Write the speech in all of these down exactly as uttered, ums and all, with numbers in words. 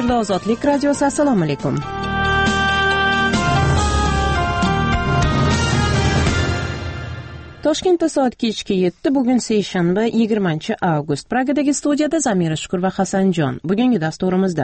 bo'ldi Ozodlik radiosi. Assalomu alaykum. Toshkentda soat kechki yetti, bugun seshanba yigirmanchi avgust. Pragadagi studiyada Zamira Shukur va Hasanjon. Bugungi dasturimizda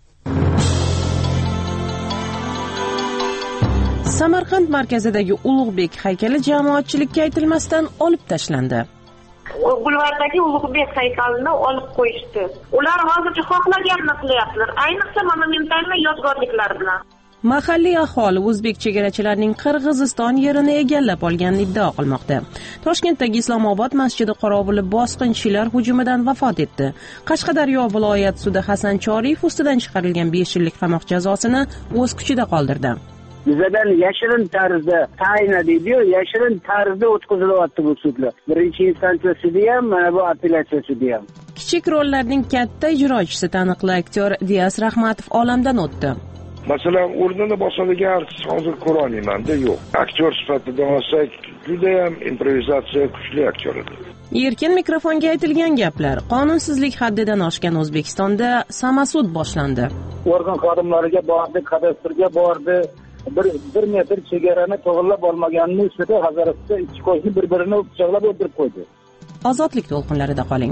Samarqand markazidagi Ulug'bek haykali jamoatchilikka aytilmasdan olib tashlandi. Bulvardagi Ulug'bek haykalini olib qo'yishdi. Ular hozircha xohlaganini qilyaptilar, ayniqsa monumental yodgorliklar bilan. Mahalliy aholi o'zbek chegarachilarining Qirg'iziston yerini egallab olganini iddao qilmoqda. Toshkentdagi Islomobod masjidi qorovuli bosqinchilar hujumidan vafot etdi. Qashqadaryo viloyat sudi Hasan Choriyev ustidan chiqarilgan besh yillik qamoq jazosini o'z kuchida qoldirdi. Bizadan yashirin tarzda tayinla deydi-yu, yashirin tarzda o'tkazilyapti bu sudlar. Birinchi instansiya sudi ham, mana bu apellyatsiya sudi ham. Kichik rollarning katta ijrochisi taniqli aktyor Diyas Rahmatov olamdan o'tdi. Masalan, o'rnini bosadigan artist hozir ko'ra olmayman-da, yo'q. Aktyor sifatida olsak, juda ham improvizatsiya kuchli aktyor edi. Erkin mikrofonga aytilgan gaplar. Qonunsizlik haddidan oshgan O'zbekistonda samasud boshlandi. Organ xodimlariga bordi, kadastrga bordi. Bir, bir metr chegarani to'g'irlab olmaganini ustida hazaratda ikki qo'shni bir-birini pichoqlab o'ldirib qo'ydi. Ozodlik to'lqinlarida qoling.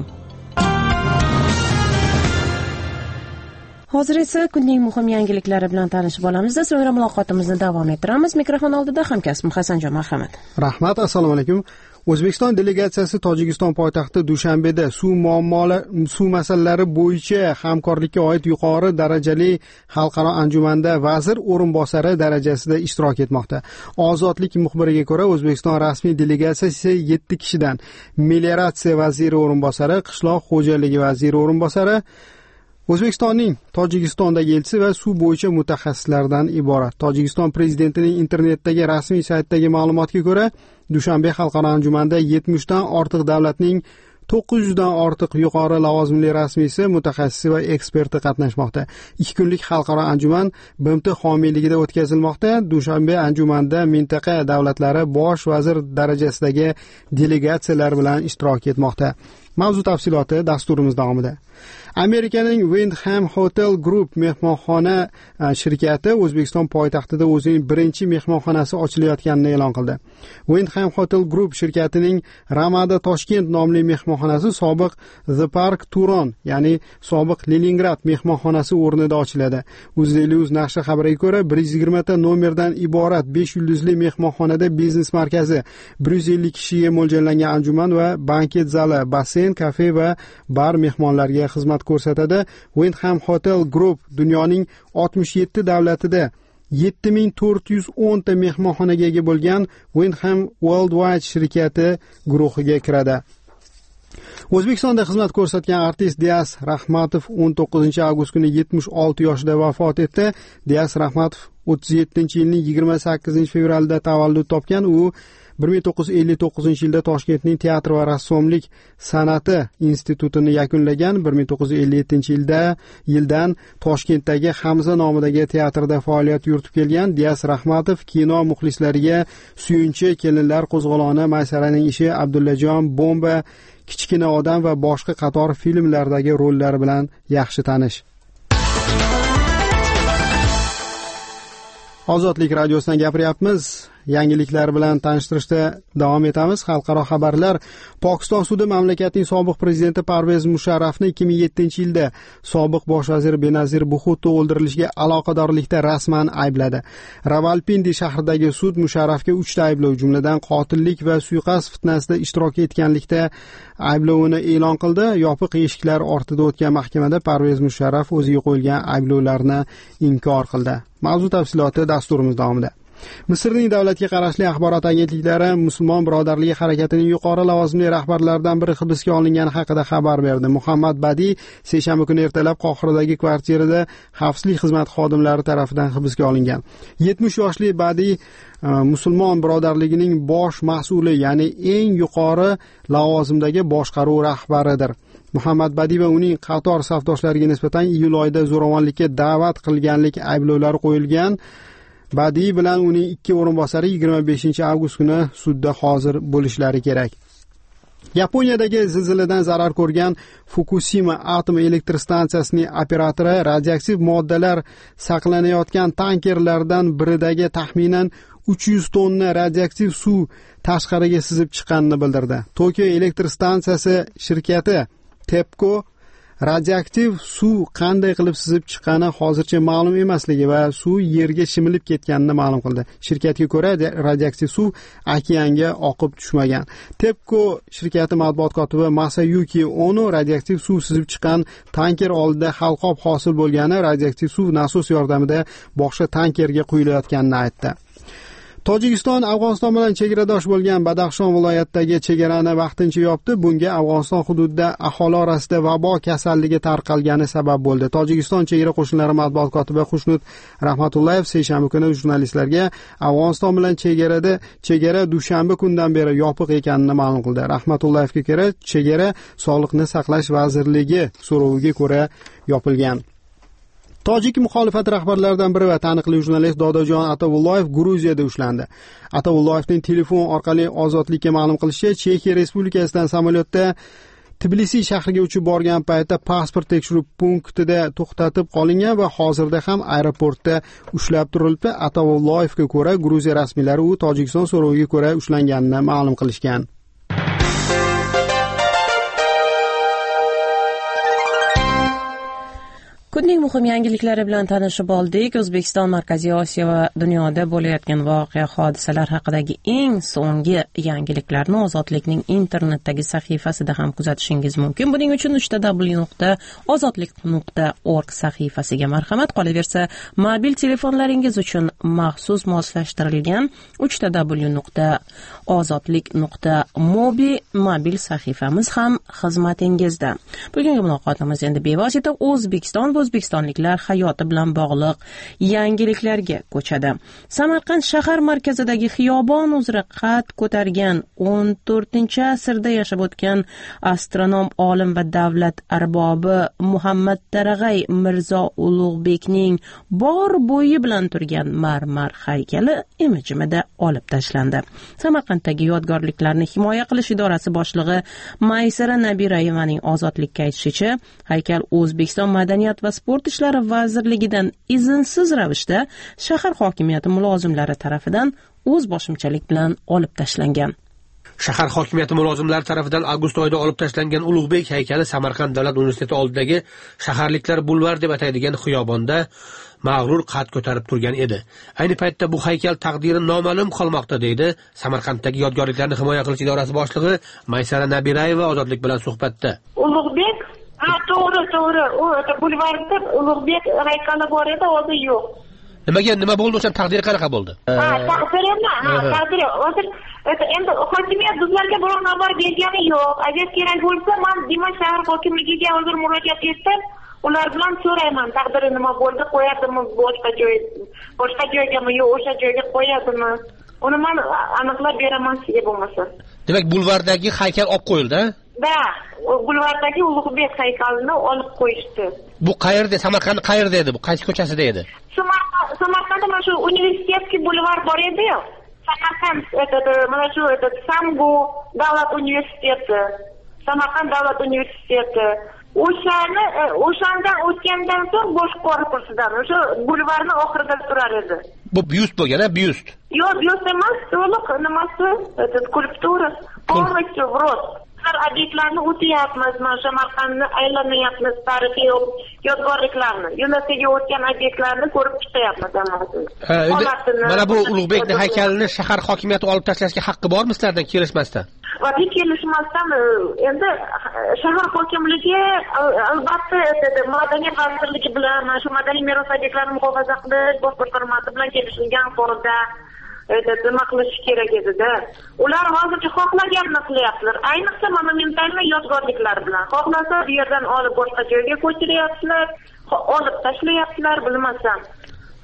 Hozir esa kunning muhim yangiliklari bilan tanishib olamiz. So'ngra muloqotimizni davom ettiramiz. Mikrofon oldida hamkasbim Hasanjon, marhamat. Rahmat, assalomu alaykum. O'zbekiston delegatsiyasi Tojikiston poytaxti Dushanbeda suv muammolari, suv masalalari bo'yicha hamkorlikka oid yuqori darajali xalqaro anjumanda vazir o'rinbosari darajasida ishtirok etmoqda. Ozodlik muxbiriga ko'ra, O'zbekiston rasmiy delegatsiyasi yetti kishidan: melioratsiya vaziri o'rinbosari, qishloq xo'jaligi vaziri o'rinbosari, O'zbekistonning Tojikistondagi elchisi va suv bo'yicha mutaxassislardan iborat. Tojikiston prezidentining internetdagi rasmiy saytidagi ma'lumotga ko'ra, Dushanbe xalqaro anjumanda yetmish dan ortiq davlatning to'qqiz yuz dan ortiq yuqori lavozimli rasmiysi, mutaxassisi va eksperti qatnashmoqda. Ikki kunlik xalqaro anjuman B M T homiyligida o'tkazilmoqda. Dushanbe anjumanda mintaqa davlatlari bosh vazir darajasidagi delegatsiyalar bilan ishtirok etmoqda. Mavzu tafsiloti dasturimiz davomida. Amerikaning Wyndham Hotel Group mehmonxona shirkati O'zbekiston poytaxtida o'zining birinchi mehmonxonasi ochilayotganini e'lon qildi. Wyndham Hotel Group shirkatining Ramada Toshkent nomli mehmonxonasi sobiq The Park Turon, ya'ni sobiq Leningrad mehmonxonasi o'rnida ochiladi. UzNews nashri xabariga ko'ra, bir yuz yigirma ta nomerdan iborat besh yulduzli mehmonxonada biznes markazi, bir yuz ellik kishiga mo'ljallangan anjuman va banket zali, basseyn, kafe va bar mehmonlarga xizmat ko'rsatadi. Wyndham Hotel Group dunyoning oltmish yetti davlatida yetti ming to'rt yuz o'n ta mehmonxonaga ega bo'lgan Wyndham Worldwide shirkati guruhiga kiradi. O'zbekistonda xizmat ko'rsatgan artist Diyas Rahmatov o'n to'qqizinchi avgust kuni yetmish olti yoshida vafot etdi. Diyas Rahmatov o'ttiz yettinchi yilning yigirma sakkizinchi fevralida tavallud topgan. U bir ming to'qqiz yuz ellik to'qqizinchi yilda Toshkentning teatr va rassomlik san'ati institutini yakunlagan. bir ming to'qqiz yuz ellik yettinchi yilda yildan Toshkentdagi Hamza nomidagi teatrda faoliyat yuritib kelgan. Diyas Rahmatov kino muxlislariga Suyunchi, Kelinlar qo'zg'oloni, Maysaraning ishi, Abdullajon, Bomba, Kichkina odam va boshqa qator filmlardagi rollari bilan yaxshi tanish. Ozodlik radiosidan gapiryapmiz. Yangiliklar bilan tanishtirishda davom etamiz. Xalqaro xabarlar. Pokiston sudi mamlakatning sobiq prezidenti Parvez Musharrafni ikki ming yettinchi yilda sobiq bosh vazir Benazir Bhutto o'ldirilishiga aloqadorlikda rasman aybladi. Ravalpindi shahridagi sud Musharrafga uchta ayblov, jumladan qotillik va suiqasd fitnasida ishtirok etganlikda ayblovini e'lon qildi. Yopiq eshiklar ortida o'tgan mahkamada Parvez Musharraf o'ziga qo'yilgan ayblovlarni inkor qildi. Mavzu tafsiloti dasturimiz davomida. Misrning davlatga qarashli axborot agentliklari Musulmon birodarligi harakatining yuqori lavozimli rahbarlaridan biri hibsga olingani haqida xabar berdi. Muhammad Badiy seshanba kuni ertalab Qohiradagi kvartirada xavfsizlik xizmati xodimlari tomonidan hibsga olingan. yetmish yoshli Badiy Musulmon birodarligining bosh mas'uli, ya'ni eng yuqori lavozimdagi boshqaruv rahbaridir. Muhammad Badiy va uning qator safdoshlariga nisbatan iyul oyida zo'ravonlikka da'vat qilganlik ayblovlari qo'yilgan. Badiy bilan uning ikki o'rinbosari yigirma beshinchi avgust kuni sudda hozir bo'lishlari kerak. Yaponiyadagi zilziladan zarar ko'rgan Fukushima atom elektr stansiyasining operatori radioaktiv moddalar saqlanayotgan tankerlardan biridagi taxminan uch yuz tonna radioaktiv suv tashqariga sizib chiqqanini bildirdi. Tokio elektr stansiyasi shirkati TEPCO radioaktiv suv qanday qilib sizib chiqqani hozircha ma'lum emasligi va suv yerga shimilib ketganini ma'lum qildi. Shirkatga ko'ra, radioaktiv suv okeanga oqib tushmagan. TEPCO shirkati matbuot kotibi Masayuki Ono radioaktiv suv sizib chiqqan tanker oldida halqob hosil bo'lgani, radioaktiv suv nasos yordamida boshqa tankerga quyilayotganini aytdi. Tojikiston Afg'oniston bilan chegaradosh bo'lgan Badaxshon viloyatidagi chegarani vaqtincha yopdi. Bunga Afg'oniston hududida aholi orasida vabo kasalligi tarqalgani sabab bo'ldi. Tojikiston chegara qo'shinlari matbuot kotibi Xushnut Rahmatullayev seshanba kuni jurnalistlarga Afg'oniston bilan chegarada chegara dushanba kundan beri yopiq ekanini ma'lum qildi. Rahmatullayevga ko'ra, chegara Sog'liqni saqlash vazirligi so'roviga ko'ra yopilgan. Tojik muxolifat rahbarlaridan biri va taniqli jurnalist Dodojon Atavullayev Gruziyada ushlandi. Atavullayevning telefon orqali Ozodlikka ma'lum qilishicha, Chexiya Respublikasidan samolyotda Tbilisi shahriga uchib borgan paytda pasport tekshiruv punktida to'xtatib qolingan va hozirda ham aeroportda ushlab turilibdi. Atavullayevga ko'ra, Gruziya rasmiylari u Tojikiston so'roviga ko'ra ushlanganini ma'lum qilishgan. Kunning muhim yangiliklari bilan tanishib oldik. O'zbekiston, Markaziy Osiyo va dunyoda bo'layotgan voqea hodisalar haqidagi eng so'nggi yangiliklarni Ozodlikning internetdagi sahifasida ham kuzatishingiz mumkin. Buning uchun uch w nuqta ozodlik nuqta org sahifasiga marhamat. Qolaversa, mobil telefonlaringiz uchun maxsus moslashtirilgan uch w nuqta ozodlik nuqta mobi mobil sahifamiz ham xizmatingizda. Bugungi muloqotimiz endi bevosita O'zbekiston O'zbekistonliklar hayoti bilan bog'liq yangiliklarga ko'chadi. Samarqand shahar markazidagi xiyobon uzra qad ko'targan o'n to'rtinchi asrda yashab o'tgan astronom, olim va davlat arbobi Muhammad Tarag'ay Mirzo Ulug'bekning bor bo'yi bilan turgan marmar haykali imijimida olib tashlandi. Samarqanddagi yodgorliklarni himoya qilish idorasi boshlig'i Maysara Nabirayevaning Ozodlikka aytishicha, haykal O'zbekiston madaniyat va sport ishlari vazirligidan izinsiz ravishda shahar hokimiyati mulozimlari tarafidan o'z boshimchalik bilan olib tashlangan. Shahar hokimiyati mulozimlari tarafidan avgust oyida olib tashlangan Ulug'bek haykali Samarqand davlat universiteti oldidagi shaharliklar bulvar deb ataydigan xiyobonda mag'rur qad ko'tarib turgan edi. Ayni paytda bu haykal taqdiri noma'lum qolmoqda, deydi Samarqanddagi yodgorliklarni himoya qilish idorasi boshlig'i Maysara Nabirayeva Ozodlik bilan suhbatda. Ulug'bek Ha, to'g'ri, to'g'ri. U bulvarda Ulug'bek haykali bor edi, hozir yo'q. Nimaga, nima bo'ldi o'sha taqdiri qanaqa bo'ldi? Ha, taqdirmi? Ha, taqdiri. Hozir endi hokimiyat bizlarga biror xabar bergani yo'q. Agar kerak bo'lsa, men Dima shahar hokimligiga hozir murojaat etdim. Ular bilan so'rayman, taqdiri nima bo'ldi, qo'yadimi boshqa joy, boshqa joygami yo'q, o'sha joyga qo'yadimi? Uni men aniqlab beraman sizga bo'lmasa. Demak, bulvardagi haykal olib qo'yildi? Da, bulvardagi Ulug'bek haykalini olib qo'yishdi. Bu qayerda? Samarqand qayerda edi? Bu qaysi ko'chasida edi? Samarqandda mana shu universitetskiy bulvar bor edi-ku. Samarqand, mana shu Samgu davlat universiteti, Samarqand davlat universiteti. O'shani, o'shandan o'tgandan so'ng bosh korpusidan, o'sha bulvarni oxirida turar edi. Bu byust bo'lgan-a, byust? Yo'q, byust emas, to'liq nimasi, skulptura, полностью в рост. Obyektlarni o'tyapmiz, mana Samarqandni aylanyapmiz, tarixiy yodgorliklarni, UNESCOga o'tgan obyektlarni ko'rib chiqyapmiz hammasi. Ha, mana bu Ulug'bekning haykalini shahar hokimiyati olib tashlashga haqqi bormi sizlardan kelishmasdan? Va bu kelishmasdan endi shahar hokimligi albatta madaniyat vazirligi bilan, mana shu madaniy meros obyektlarini muhofaza qilish bosh boshqarmasi bilan kelishilgan holda nima qilish kerak edi-da. Ular hozircha xohlaganini qilyaptilar. Ayniqsa monumentalniy yodgorliklar bilan. Xohlasa bu yerdan olib boshqa joyga ko'chiryaptilar, olib tashlayaptilar, bilmasam.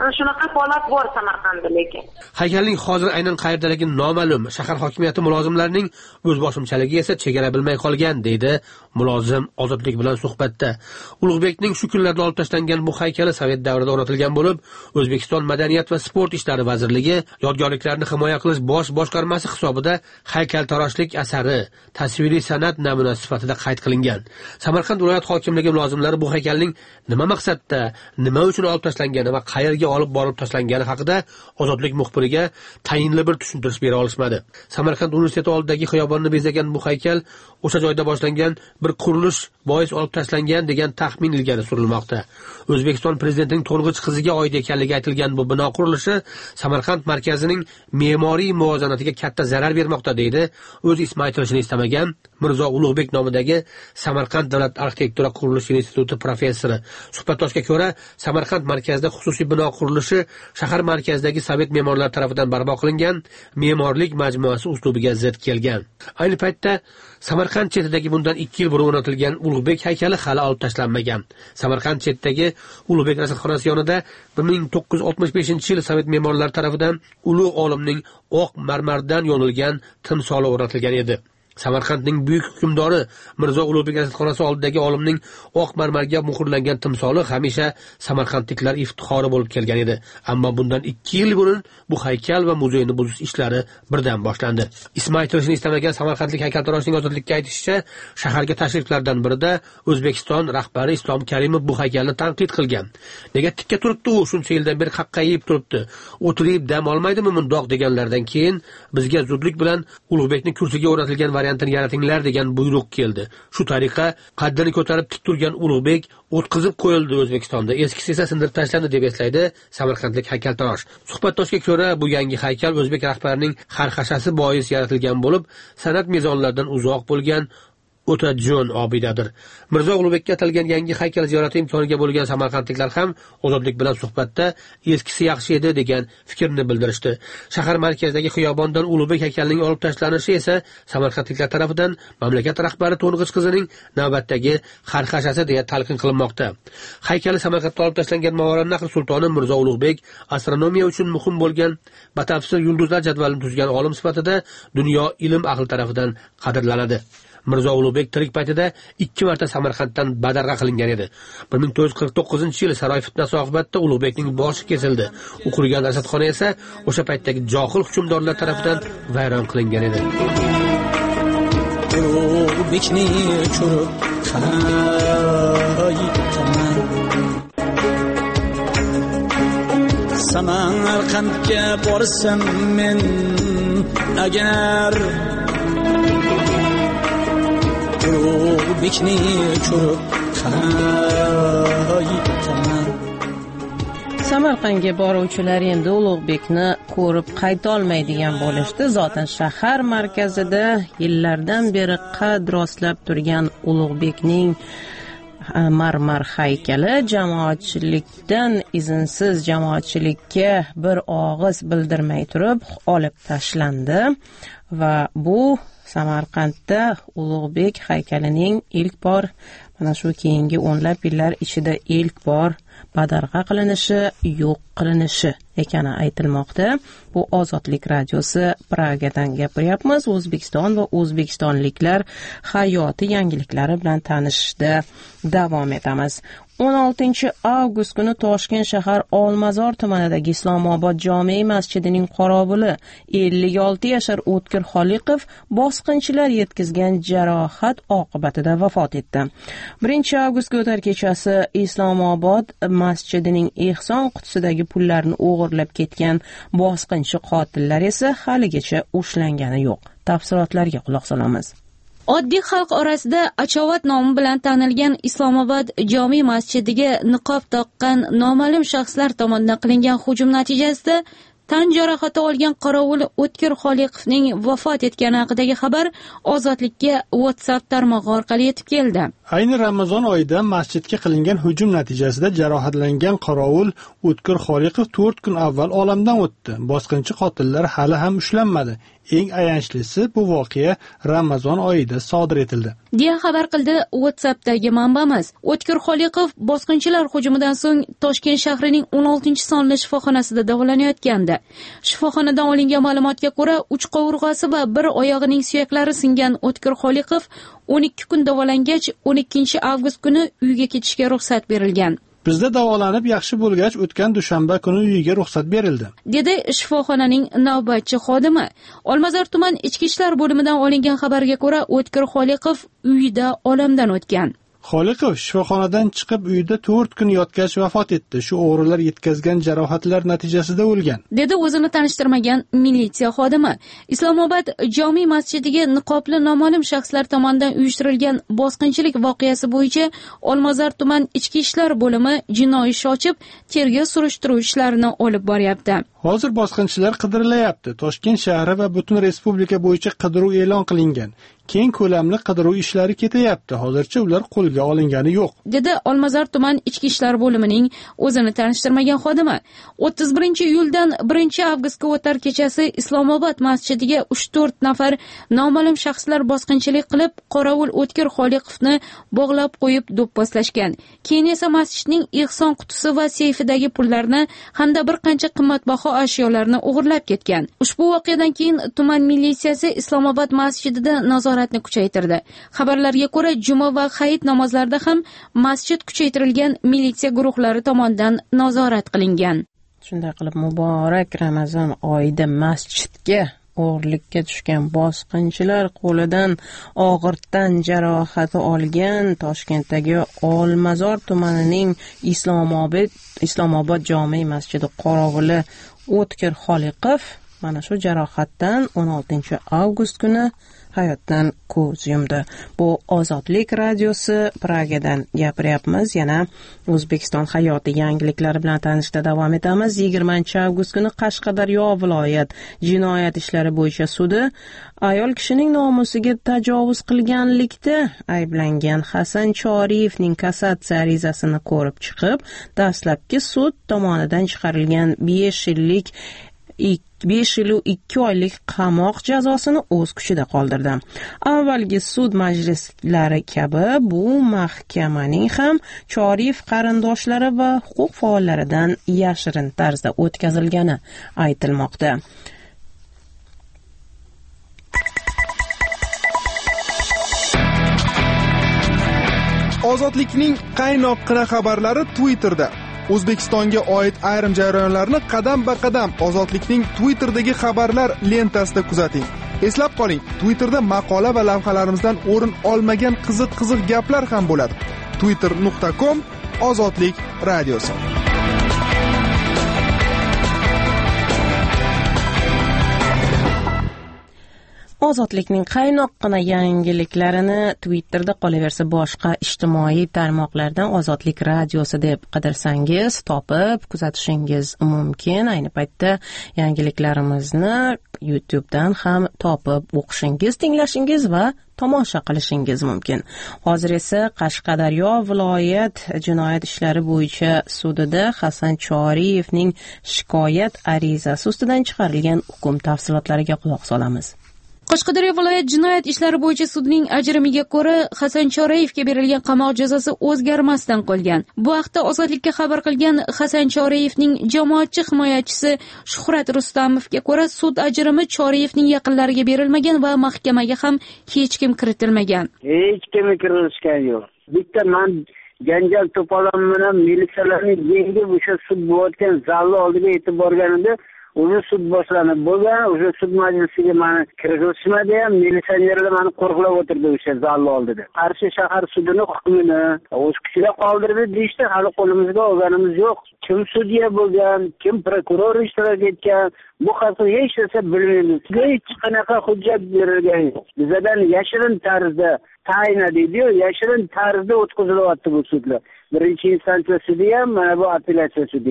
shunaqa holat bor Samarqandda lekin. Haykalning hozir aynan qayerdaligi noma'lum. Shahar hokimiyati mulozimlarining o'zboshimchaligi esa chegara bilmay qolgan, deydi mulozim Ozodlik bilan suhbatda. Ulug'bekning shu kunlarda olib tashlangan bu haykali sovet davrida o'rnatilgan bo'lib, O'zbekiston Madaniyat va sport ishlari vazirligi yodgorliklarni himoya qilish bosh boshqarmasi hisobida haykaltaroshlik asari, tasviriy san'at namunasi sifatida qayd qilingan. Samarqand viloyat hokimligi mulozimlari bu haykalning nima maqsadda, nima uchun olib tashlangani va qayerga olib borib tashlangani haqida Ozodlik muxbiriga tayinli bir tushuntirish bera olishmadi. Samarqand universiteti oldidagi xiyobonni bezagan bu haykal o'sha joyda boshlangan bir qurilish bois olib tashlangan degan taxmin ilgari surilmoqda. O'zbekiston prezidentining to'ng'ich qiziga oid ekanligi aytilgan bu bino qurilishi Samarqand markazining me'moriy muvozanatiga katta zarar bermoqda, deydi o'z ismi aytilishini istamagan Mirzo Ulug'bek nomidagi Samarqand davlat arxitektura qurilish instituti professori. Suhbatdoshga ko'ra, Samarqand markazida xususiy bino qurilishi shahar markazidagi sovet me'morlari tomonidan barpo qilingan me'morlik majmuasi uslubiga zid kelgan. Ayni paytda Samarqand chetidagi bundan ikki yil burun o'rnatilgan Ulug'bek haykali hali olib tashlanmagan. Samarqand chetidagi Ulug'bek rasadxonasi yonida bir ming to'qqiz yuz oltmish beshinchi yil sovet me'morlari tomonidan ulug' olimning oq marmardan yonilgan timsoli o'rnatilgan edi. Samarqandning buyuk hukmdori Mirzo Ulug'bek rasadxonasi oldidagi olimning oq marmarga muhrlangan timsoli hamisha samarqandliklar iftixori bo'lib kelgan edi. Ammo bundan ikki yil burun bu haykal va muzeyni buzish ishlari birdan boshlandi. Ismi aytilishini istamagan samarqandlik haykaltaroshning Ozodlikka aytishicha, shaharga tashriflardan birida O'zbekiston rahbari Islom Karimov bu haykalni tanqid qilgan. Nega tikka turibdi u, shuncha yildan beri qaqqayib turibdi, o'tirib dam olmaydimi mundoq deganlardan keyin bizga zudlik bilan Ulug'bekning kursiga o'rnatilgan variantini yaratinglar degan buyruq keldi. Shu tariqa qaddini ko'tarib tik turgan Ulug'bek o'tkazib qo'yildi O'zbekistonda. Eskisi esa sindirib tashlandi deb eslaydi samarqandlik haykaltarosh. Suhbatdoshga ko'ra, bu yangi haykal o'zbek rahbarining xarxashasi bois yaratilgan bo'lib, san'at mezonlaridan uzoq bo'lgan o'ta jo'n obidadir. Mirzo Ulug'bekka atalgan yangi haykal ziyorati imkoniga bo'lgan samarqandliklar ham Ozodlik bilan suhbatda eskisi yaxshi edi degan fikrni bildirishdi. Shahar markazidagi xiyobondan Ulug'bek haykalining olib tashlanishi esa samarqandliklar tomonidan mamlakat rahbari to'ng'ich qizining navbatdagi xarxashasi deya talqin qilinmoqda. Haykali Samarqandda olib tashlangan Movarannahr sultoni Mirzo Ulug'bek astronomiya uchun muhim bo'lgan batafsil yulduzlar jadvalini tuzgan olim sifatida dunyo ilm ahli tomonidan qadrlanadi. Mirzo Ulug'bek tirik paytida ikki marta Samarqanddan badarg'a qilingan edi. bir ming to'rt yuz qirq to'qqizinchi yil saroy fitnasi oqibatida Ulug'bekning boshi kesildi. U qurgan rasadxona esa o'sha paytdagi johil hukmdorlar tomonidan vayron qilingan edi. Ulug'bekni ko'rib qaytaman, Samarqandga borsam men agar Ulug'bekni ko'rib qaytaman. Samarqandga boruvchilar endi Ulug'bekni ko'rib qayta olmaydigan bo'lishdi. Zotan shahar markazida yillardan beri qad rostlab turgan Ulug'bekning marmar haykali jamoatchilikdan izinsiz jamoatchilikka bir og'iz bildirmay turib olib tashlandi va bu Samarqandda Ulug'bek haykalining ilk bor mana shu keyingi o'nlab yillar ichida ilk bor badarg'a qilinishi, yo'q qilinishi ekani aytilmoqda. Bu Ozodlik radiosi Pragadan gapiryapmiz. O'zbekiston va o'zbekistonliklar hayoti yangiliklari bilan tanishishda davom etamiz. o'n oltinchi avgust kuni Toshkent shahar Olmazor tumanidagi Islomobod jome masjidining qorovuli ellik olti yashar O'tkir Xoliqov bosqinchilar yetkazgan jarohat oqibatida vafot etdi. birinchi avgustga o'tar kechasi Islomobod masjidining ehson qutisidagi pullarni o'g'irlab ketgan bosqinchi qotillar esa haligacha ushlangani yo'q. Tafsilotlarga quloq solamiz. Oddiy xalq orasida Achovat nomi bilan tanilgan Islomobod jome masjidiga niqob taqqan noma'lum shaxslar tomonidan qilingan hujum natijasida tan jarohati olgan qorovul O'tkir Xoliqovning vafot etgani haqidagi xabar Ozodlikka WhatsApp tarmog'i orqali yetib keldi. Ayni Ramazon oyida masjidga qilingan hujum natijasida jarohatlangan qorovul O'tkir Xoliqov to'rt kun avval olamdan o'tdi. Bosqinchi qotillar hali ham ushlanmadi. Eng ayanchlisi bu voqea Ramazon oyida sodir etildi, deya xabar qildi WhatsAppdagi manbamiz. O'tkir Xoliqov bosqinchilar hujumidan so'ng Toshkent shahrining o'n oltinchi sonli shifoxonasida davolanayotgandi. Shifoxonadan olingan ma'lumotga ko'ra, uch qovurg'asi va bir oyog'ining suyaklari singan O'tkir Xoliqov o'n ikki kun davolangach, o'n ikkinchi avgust kuni uyiga ketishga ruxsat berilgan. Bizda davolanib yaxshi bo'lgach, o'tgan dushanba kuni uyiga ruxsat berildi, dedi shifoxonaning navbatchi xodimi. Olmazor tuman ichki ishlar bo'limidan olingan xabarga ko'ra, O'tkir Xoliqov uyida olamdan o'tgan. Xoliqov shifoxonadan chiqib uyida to'rt kun yotgach vafot etdi. Shu o'g'rilar yetkazgan jarohatlar natijasida o'lgan, dedi o'zini tanishtirmagan militsiya xodimi. Islomobod jome masjidiga niqobli noma'lum shaxslar tomonidan uyushtirilgan bosqinchilik voqeasi bo'yicha Olmazor tuman ichki ishlar bo'limi jinoiy ish ochib, tergov surishtiruv ishlarini olib boryapti. Hozir bosqinchilar qidirilayapti. Toshkent shahri va butun respublika bo'yicha qidiruv e'lon qilingan. Keng ko'lamli qidiruv ishlari ketyapti. Hozircha ular qo'lga olingani yo'q, dedi Olmazor tuman ichki ishlar bo'limining o'zini tanishtirmagan xodimi. o'ttiz birinchi iyuldan birinchi avgustga o'tar kechasi Islomobod masjidiga uch to'rt nafar noma'lum shaxslar bosqinchilik qilib, qorovul O'tkir Xoliqovni bog'lab qo'yib do'pposlashgan. Keyin esa masjidning ehson qutisi va seyfidagi pullarni hamda bir qancha qimmatbaho ashyolarni o'g'irlab ketgan. Ushbu voqeadan keyin tuman militsiyasi Islomobod masjidida nazoratni kuchaytirdi. Xabarlarga ko'ra, juma va hayit namozlarida ham masjid kuchaytirilgan militsiya guruhlari tomonidan nazorat qilingan. Shunday qilib, muborak Ramazon oyida masjidga o'g'irlikka tushgan bosqinchilar qo'lidan og'ir tan jarohati olgan Toshkentdagi Olmazor tumanining Islomobod Islomobod jome masjidi qorovuli O'tkir Xoliqov mana shu jarohatdan o'n oltinchi avgust kuni hayotdan ko'z yumdi. Bu Ozodlik radiosi, Pragadan gapiryapmiz. Yana O'zbekiston hayoti yangiliklari bilan tanishda davom etamiz. yigirmanchi avgust kuni Qashqadaryo viloyat jinoyat ishlari bo'yicha sudi ayol kishining nomusiga tajovuz qilganlikda ayblangan Hasan Choriyevning kassatsiya arizasini ko'rib chiqib, dastlabki sud tomonidan chiqarilgan besh yillik besh yil ikki oylik qamoq jazosini o'z kuchida qoldirdi. Avvalgi sud majlislari kabi bu mahkamaning ham Choriyev qarindoshlari va huquq faollaridan yashirin tarzda o'tkazilgani aytilmoqda. Ozodlikning qaynoqqina xabarlari Twitterda. O'zbekistonga oid ayrim jarayonlarni qadam-ba-qadam Ozodlikning Twitter'dagi xabarlar lentasida kuzating. Eslab qoling, Twitter'da maqola va lavhalarimizdan o'rin olmagan qiziq-qiziq gaplar ham bo'ladi. twitter nuqta com Ozodlik radiosi. Ozodlikning qaynoqqina yangiliklarini Twitterda qolaversa boshqa ijtimoiy tarmoqlardan Ozodlik radiosi deb qidirsangiz topib kuzatishingiz mumkin. Ayni paytda yangiliklarimizni YouTube'dan ham topib o'qishingiz, tinglashingiz va tomosha qilishingiz mumkin. Hozir esa Qashqadaryo viloyat jinoyat ishlari bo'yicha sudida Hasan Choriyevning shikoyat arizasi ustidan chiqarilgan hukm tafsilotlariga quloq solamiz. Qashqadaryo viloyat jinoyat ishlari bo'yicha sudning ajrimiga ko'ra Hasan Choriyevga berilgan qamoq jazosi o'zgarmasdan qolgan. Bu haqda Ozodlikka xabar qilgan Hasan Choriyevning jamoatchi himoyachisi Shuhrat Rustamovga ko'ra, sud ajrimi Choriyevning yaqinlariga berilmagan va mahkamaga ham hech kim kiritilmagan. Hech kim kiritishgan yo'q. Bitta men janjal to'polon bilan militsiyalarning yengib o'sha sud bo'layotgan zalni oldiga yetib borganida o'sha sud boshlanib bo'lgan, o'sha sud majlisiga meni kirgizishmadi ham, militsionerlar meni qo'riqlab o'tirdi o'sha zalni oldida. Qarshi shahar sudining hukmini o'z kuchida qoldirdi deyishdi, hali qo'limizga olganimiz yo'q. Kim sudya bo'lgan, kim prokuror ishtirok etgan, bu haqida hech narsa bilmaymiz. Hech qanaqa hujjat berilgan yo'q. Bizdan yashirin tarzda tayina deydi-yu, yashirin tarzda o'tkazilyapti bu sudlar. Birinchi instansiya sudi ham, mana bu apellyatsiya sudi ham.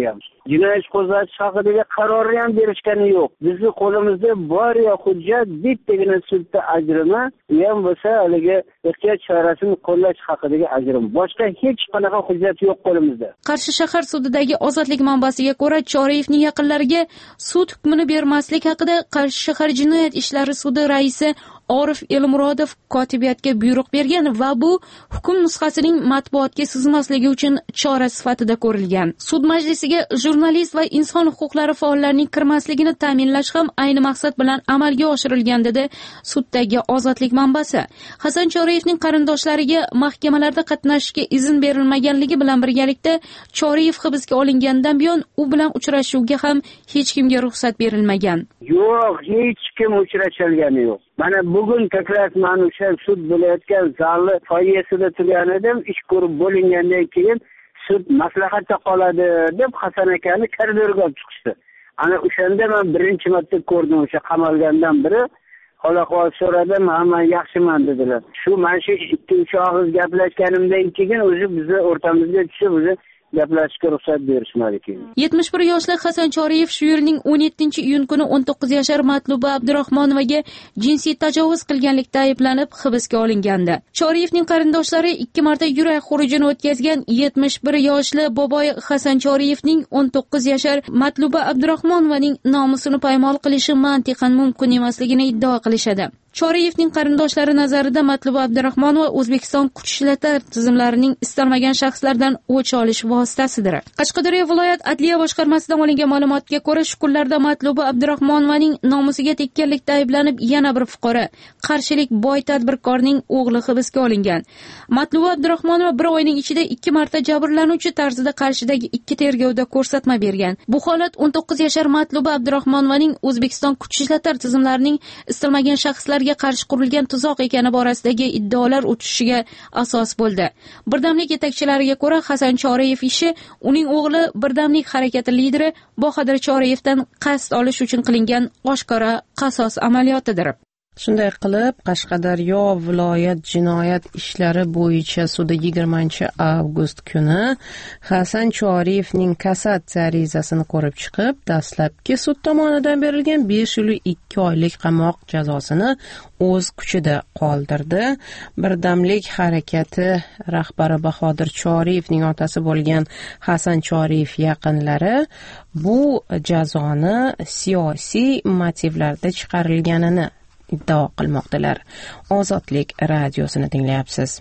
jinoyat qo'zg'atish haqidagi qarorni ham berishgani yo'q. Bizni qo'limizda bor yo hujjat bittagina sudda ajrimi, u ham bo'lsa haligi ehtiyot chorasini qo'llash haqidagi ajrim. Boshqa hech qanaqa hujjat yo'q qo'limizda. Qarshi shahar sudidagi ozodlik manbasiga ko'ra, Choriyevning yaqinlariga sud hukmini bermaslik haqida Qarshi shahar jinoyat ishlari sudi raisi Orif Elmurodov kotibiyatga buyruq bergan va bu hukm nusxasining matbuotga sizmasligi uchun chora sifatida ko'rilgan. Sud majlisiga jurnalist va inson huquqlari faollarining kirmasligini ta'minlash ham ayni maqsad bilan amalga oshirilgan dedi suddagi ozodlik manbasi. Hasan Choriyevning qarindoshlariga mahkamalarda qatnashishga izn berilmaganligi bilan birgalikda Choriyev hibsga olingandan buyon u bilan uchrashuvga ham hech kimga ruxsat berilmagan. Yo'q, hech kim uchrashilgani yo'q. Mana bugun taklif mana o'sha sud bo'layotgan zalni foyesida turgan edim, ish ko'rib bo'lingandan keyin sud maslahatda qoladi deb Hasan akani koridorga olib chiqishdi. Ana o'shanda men birinchi marta ko'rdim, o'sha qamalgandan biri Xalaqol so'radim, hamma yaxshiman dedilar. Shu mana shu ikki uch og'iz gaplashganimdan keyin o'zi bizni o'rtamizga tushib, o'zi gaplashishga ruxsat berishmadi keyin. yetmish bir yoshli Hasan Choriyev shu yilning o'n yettinchi iyun kuni o'n to'qqiz yashar Matluba Abdurahmonovaga jinsiy tajovuz qilganlikda ayblanib hibsga olingandi. Choriyevning qarindoshlari ikki marta yurak xurujini o'tkazgan yetmish bir yoshli boboy Hasan Choriyevning o'n to'qqiz yashar Matluba Abdurahmonovaning nomusini poymol qilishi mantiqan mumkin emasligini iddao qilishadi. Choriyevning qarindoshlari nazarida Matluba Abdurahmonova O'zbekiston kuch ishlatar tizimlarining istalmagan shaxslardan o'ch olish vositasidir. Qashqadaryo viloyat adliya boshqarmasidan olingan ma'lumotga ko'ra, shu kunlarda Matluba Abdurahmonovaning nomusiga tekkanlikda ayblanib yana bir fuqaro, Qarshilik boy tadbirkorning o'g'li hibsga olingan. Matluba Abdurahmonova bir oyning ichida ikki marta jabrlanuvchi tarzida Qarshidagi ikki tergovda ko'rsatma bergan. Bu holat o'n to'qqiz yashar Matluba Abdurahmonovaning O'zbekiston kuch ishlatar tizimlarining istalmagan shaxslar qarshi qurilgan tuzoq ekani borasidagi iddaolar o'tishiga asos bo'ldi. Birdamlik yetakchilariga ko'ra, Hasan Choriyev ishi uning o'g'li Birdamlik harakati lideri Bahodir Choriyevdan qasd olish uchun qilingan oshkora qasos amaliyotidir. Shunday qilib, Qashqadaryo viloyat jinoyat ishlari bo'yicha sudi yigirmanchi avgust kuni Hasan Choriyevning kassatsiya arizasini ko'rib chiqib, dastlabki sud tomonidan berilgan besh yil ikki oylik qamoq jazosini o'z kuchida qoldirdi. Birdamlik harakati rahbari Bahodir Choriyevning otasi bo'lgan Hasan Choriyev yaqinlari bu jazoni siyosiy motivlarda chiqarilganini iddao qilmoqdalar. Ozodlik radiosini tinglayapsiz.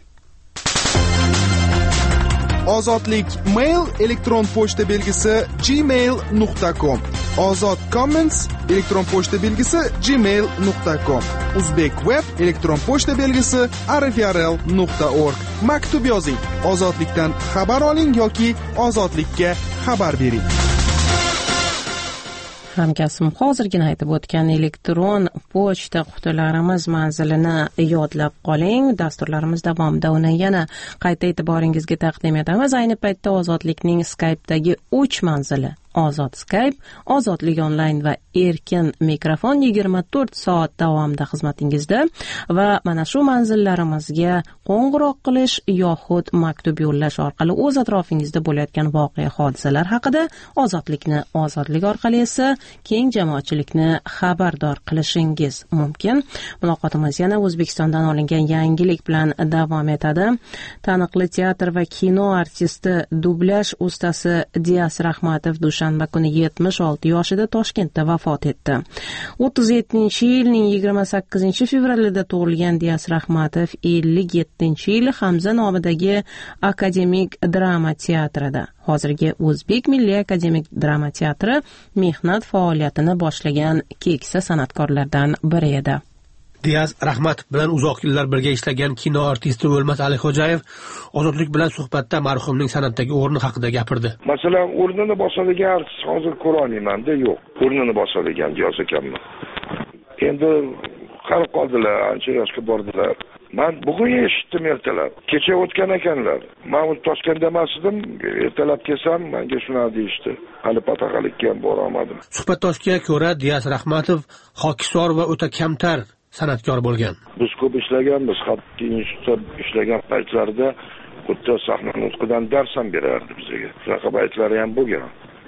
Ozodlik mail elektron pochta belgisi gmail nuqta com. Ozod comments elektron pochta belgisi gmail nuqta com. Uzbek web elektron pochta belgisi rfrl nuqta org. Maktub yozing. Ozodlikdan xabar oling yoki ozodlikka xabar bering. Hamkasbim hozirgina aytib o'tgan elektron pochta qutilarimiz manzilini yodlab qoling. Dasturlarimiz davomida uni yana qayta e'tiboringizga taqdim etamiz. Ayni paytda Ozodlikning Skype'dagi uch manzili: Ozod Skype, Ozodlik onlayn va Erkin mikrofon yigirma to'rt soat davomida xizmatingizda va mana shu manzillarimizga qo'ng'iroq qilish yoxud maktub yo'llash orqali o'z atrofingizda bo'layotgan voqea hodisalar haqida Ozodlikni ozodlik orqali esa keng jamoatchilikni xabardor qilishingiz mumkin. Muloqotimiz yana O'zbekistondan olingan yangilik bilan davom etadi. Taniqli teatr va kino artisti, dublyaj ustasi Diyas Rahmatov dushanba kuni yetmish olti yoshida Toshkentda vafot etdi. o'ttiz yettinchi yilning yigirma sakkizinchi fevralida tug'ilgan Diyas Rahmatov ellik yettinchi yili Hamza nomidagi akademik drama teatrida, hozirgi O'zbek Milliy akademik drama teatri, mehnat faoliyatini boshlagan keksa san'atkorlardan biri edi. Diyas Rahmat bilan uzoq yillar birga ishlagan kino artisti O'lmas Alixo'jayev Ozodlik bilan suhbatda marhumning san'atdagi o'rni haqida gapirdi. Masalan, o'rnini bosadigan artist hozir ko'ra olmayman-da, yo'q. O'rnini bosadigan Diyas ekanman. Endi qarab qoldilar, ancha yoshga bordilar. Men bugun eshitdim ertalab. Kecha o'tgan ekanlar. Men Toshkentda emas edim, ertalab kelsam menga shunday deyishdi. Hali pataqalikka ham bora olmadim. Suhbatdoshga ko'ra Diyas Rahmatov hokisor va o'ta kamtar san'atkor bo'lgan. Biz ko'p ishlaganmiz, hatto institutda ishlagan paytlarida xuddi sahna nutqidan dars ham berardi bizga. Shunaqa paytlari ham bo'lgan.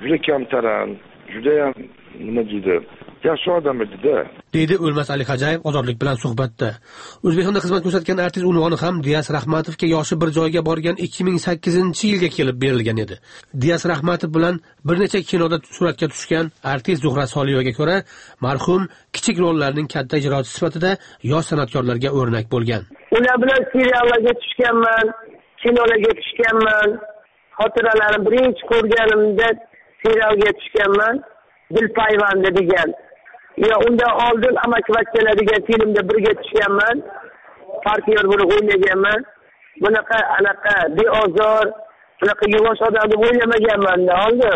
juda kamtaran, juda ham nima deydi, yaxshi odam edi-da, deydi O'lmas Alixo'jayev Ozodlik bilan suhbatda. O'zbekistonda xizmat ko'rsatgan artist unvoni ham Diyas Rahmatovga yoshi bir joyga borgan ikki ming sakkizinchi yilga kelib berilgan edi. Diyas Rahmatov bilan bir necha kinoda suratga tushgan artist Zuhra Soliyevaga ko'ra, marhum kichik rollarning katta ijrochisi sifatida yosh san'atkorlarga o'rnak bo'lgan. Ular bilan seriallarga tushganman, kinolarga tushganman. Xotiralarim birinchi ko'rganimda serialga tushganman. Dilpayvanda degan. Ya undan oldin Amakivachchalar degan filmda birga tushganman. Partyor bo'lib o'ynaganman. Bunaqa anaqa beozor, bunaqa yuvosh odamni o'ylamaganman-da oldin.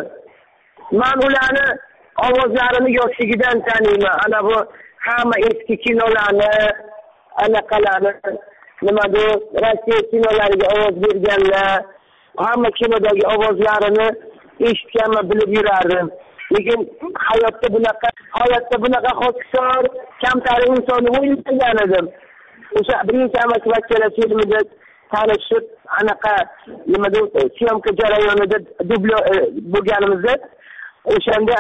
Men ularni ovozlarini yoshligidan taniyman. Ana bu hamma eski kinolarni, anaqalarni, nima bu Rossiya kinolariga ovoz berganlar, hamma kinodagi ovozlarini eshitganman, bilib yurardim. Lekin hayotda bunaqa, hayotda bunaqa xo'ksor, kamtarin insonni o'ylamagan edim. O'sha birinchi Amakivachchalar filmida tanishib, anaqa nima deb syomka jarayonida dublo bo'lganimizda, o'shanda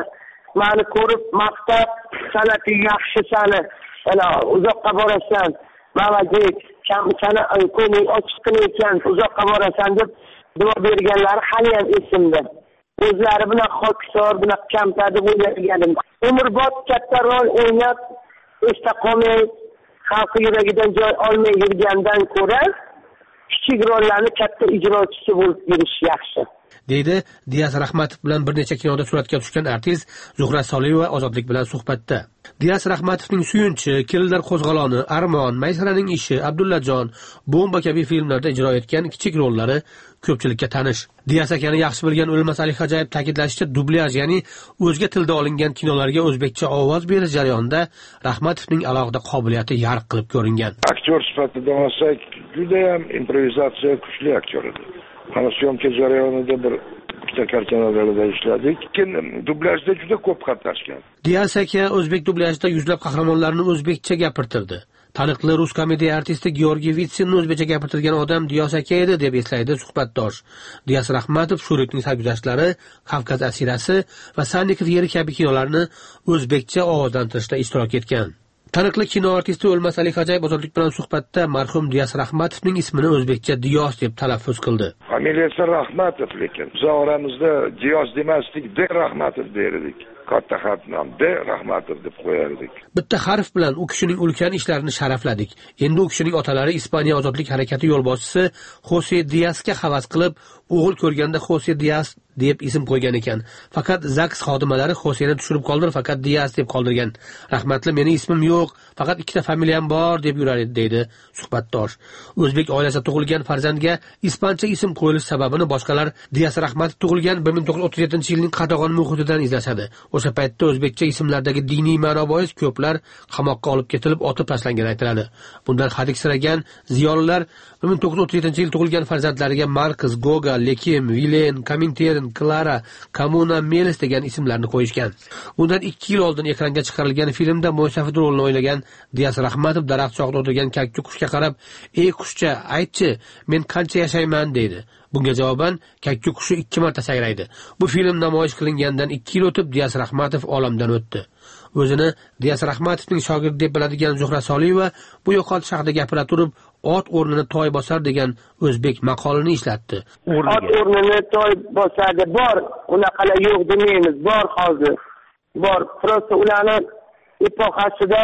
meni ko'rib maqtab, san'ati yaxshi sani, ana uzoqqa borasan, Mamajek, sana ko'ngling ochiqqina ekan, uzoqqa borasan deb duo berganlari hali ham esimda. O'zlari bilan xo'ksor, bilan kamtar deb o'ylaganim. Umrbod katta rol o'ynab, esda qolmay, xalq yuragidan joy olmay yurgandan ko'ra, kichik rollarni katta ijrochisi bo'lib yurish yaxshi. deydi Diyas Rahmatov bilan bir necha kinoda suratga tushgan artist Zuhra Soliyeva Ozodlik bilan suhbatda. Diyas Rahmatovning Suyunchi, Kellar qo'zg'aloni, Armon, Maysaraning ishi, Abdullajon, Bomba kabi filmlarda ijro etgan kichik rollari ko'pchilikka tanish. Diyas akani yaxshi bilgan O'lmas Alixo'jayev ta'kidlashicha, dublyaj, ya'ni o'zga tilda olingan kinolarga o'zbekcha ovoz berish jarayonida Rahmatovning alohida qobiliyati yarq qilib ko'ringan. Aktyor sifatida olsak, juda ham improvizatsiya kuchli aktyor edi. Mana syomka jarayonida bir ikkita kartinalarda ishladik. Lekin dublyajda juda ko'p qatnashgan. Diyas aka o'zbek dublyajida yuzlab qahramonlarni o'zbekcha gapirtirdi. Taniqli rus komediya artisti Georgiy Vitsinni o'zbekcha gapirtirgan odam Diyas aka edi, deb eslaydi suhbatdosh. Diyas Rahmatov Shurikning sarguzashtlari, Kavkaz asirasi va Sannikov yeri kabi kinolarni o'zbekcha ovozlantirishda ishtirok etgan. Taniqli kino artisti O'lmas Alixo'jayev Ozodlik bilan suhbatda marhum Diyas Rahmatovning ismini o'zbekcha Diyos deb talaffuz qildi. Familiyasi Rahmatov, lekin biz oramizda Diyos demasdik, De Rahmatov derdik. Katta xatnam De Rahmatov deb qo'yardik. Bitta harf bilan u kishining ulkan ishlarini sharafladik. Endi u kishining otalari Ispaniya ozodlik harakati yo'lboshchisi Jose Diasga havas qilib, o'g'il ko'rganda Jose Dias deb ism qo'ygan ekan. Faqat Zaks xodimalari Joseni tushirib qoldirib, faqat Dias deb qoldirgan. Rahmatli, meni ismim yo'q, faqat ikkita familiyam bor deb yurar edi, deydi suhbatdosh. O'zbek oilasida tug'ilgan farzandga ispancha ism qo'yilish sababini boshqalar Diyas Rahmatov tug'ilgan bir ming to'qqiz yuz o'ttiz yettinchi yilning qadag'on muhitidan izlashadi. O'sha paytda o'zbekcha ismlardagi diniy ma'no bois ko'plar qamoqqa olib ketilib, otib tashlangani aytiladi. Bundan hadiksiragan ziyolilar bir ming to'qqiz yuz o'ttiz yettinchi yil tug'ilgan farzandlariga Markos, Goga, Lekim, Vilen, Komintern, Klara, Kamuna, Melis degan ismlarni qo'yishgan. Undan ikki yil oldin ekranga chiqarilgan filmda Mo'ysafid rolini o'ynagan Diyas Rahmatov daraxt cho'qida o'tirgan kakki qushga qarab, "Ey qushcha, aytchi, men qancha yashayman?" deydi. Bunga javoban kakki qushi ikki marta sayraydi. Bu film namoyish qilingandan ikki yil o'tib Diyas Rahmatov olamdan o'tdi. O'zini Diyas Rahmatovning shogirdi deb biladigan Zuhra Soliyeva bu yo'qotish haqida gapira turib, ot o'rnini toy bosar degan o'zbek maqolini ishlatdi. Ot o'rnini toy bosadi, bor, unaqalar yo'q demaymiz, bor hozir. Bor, prosta ularni epoxasida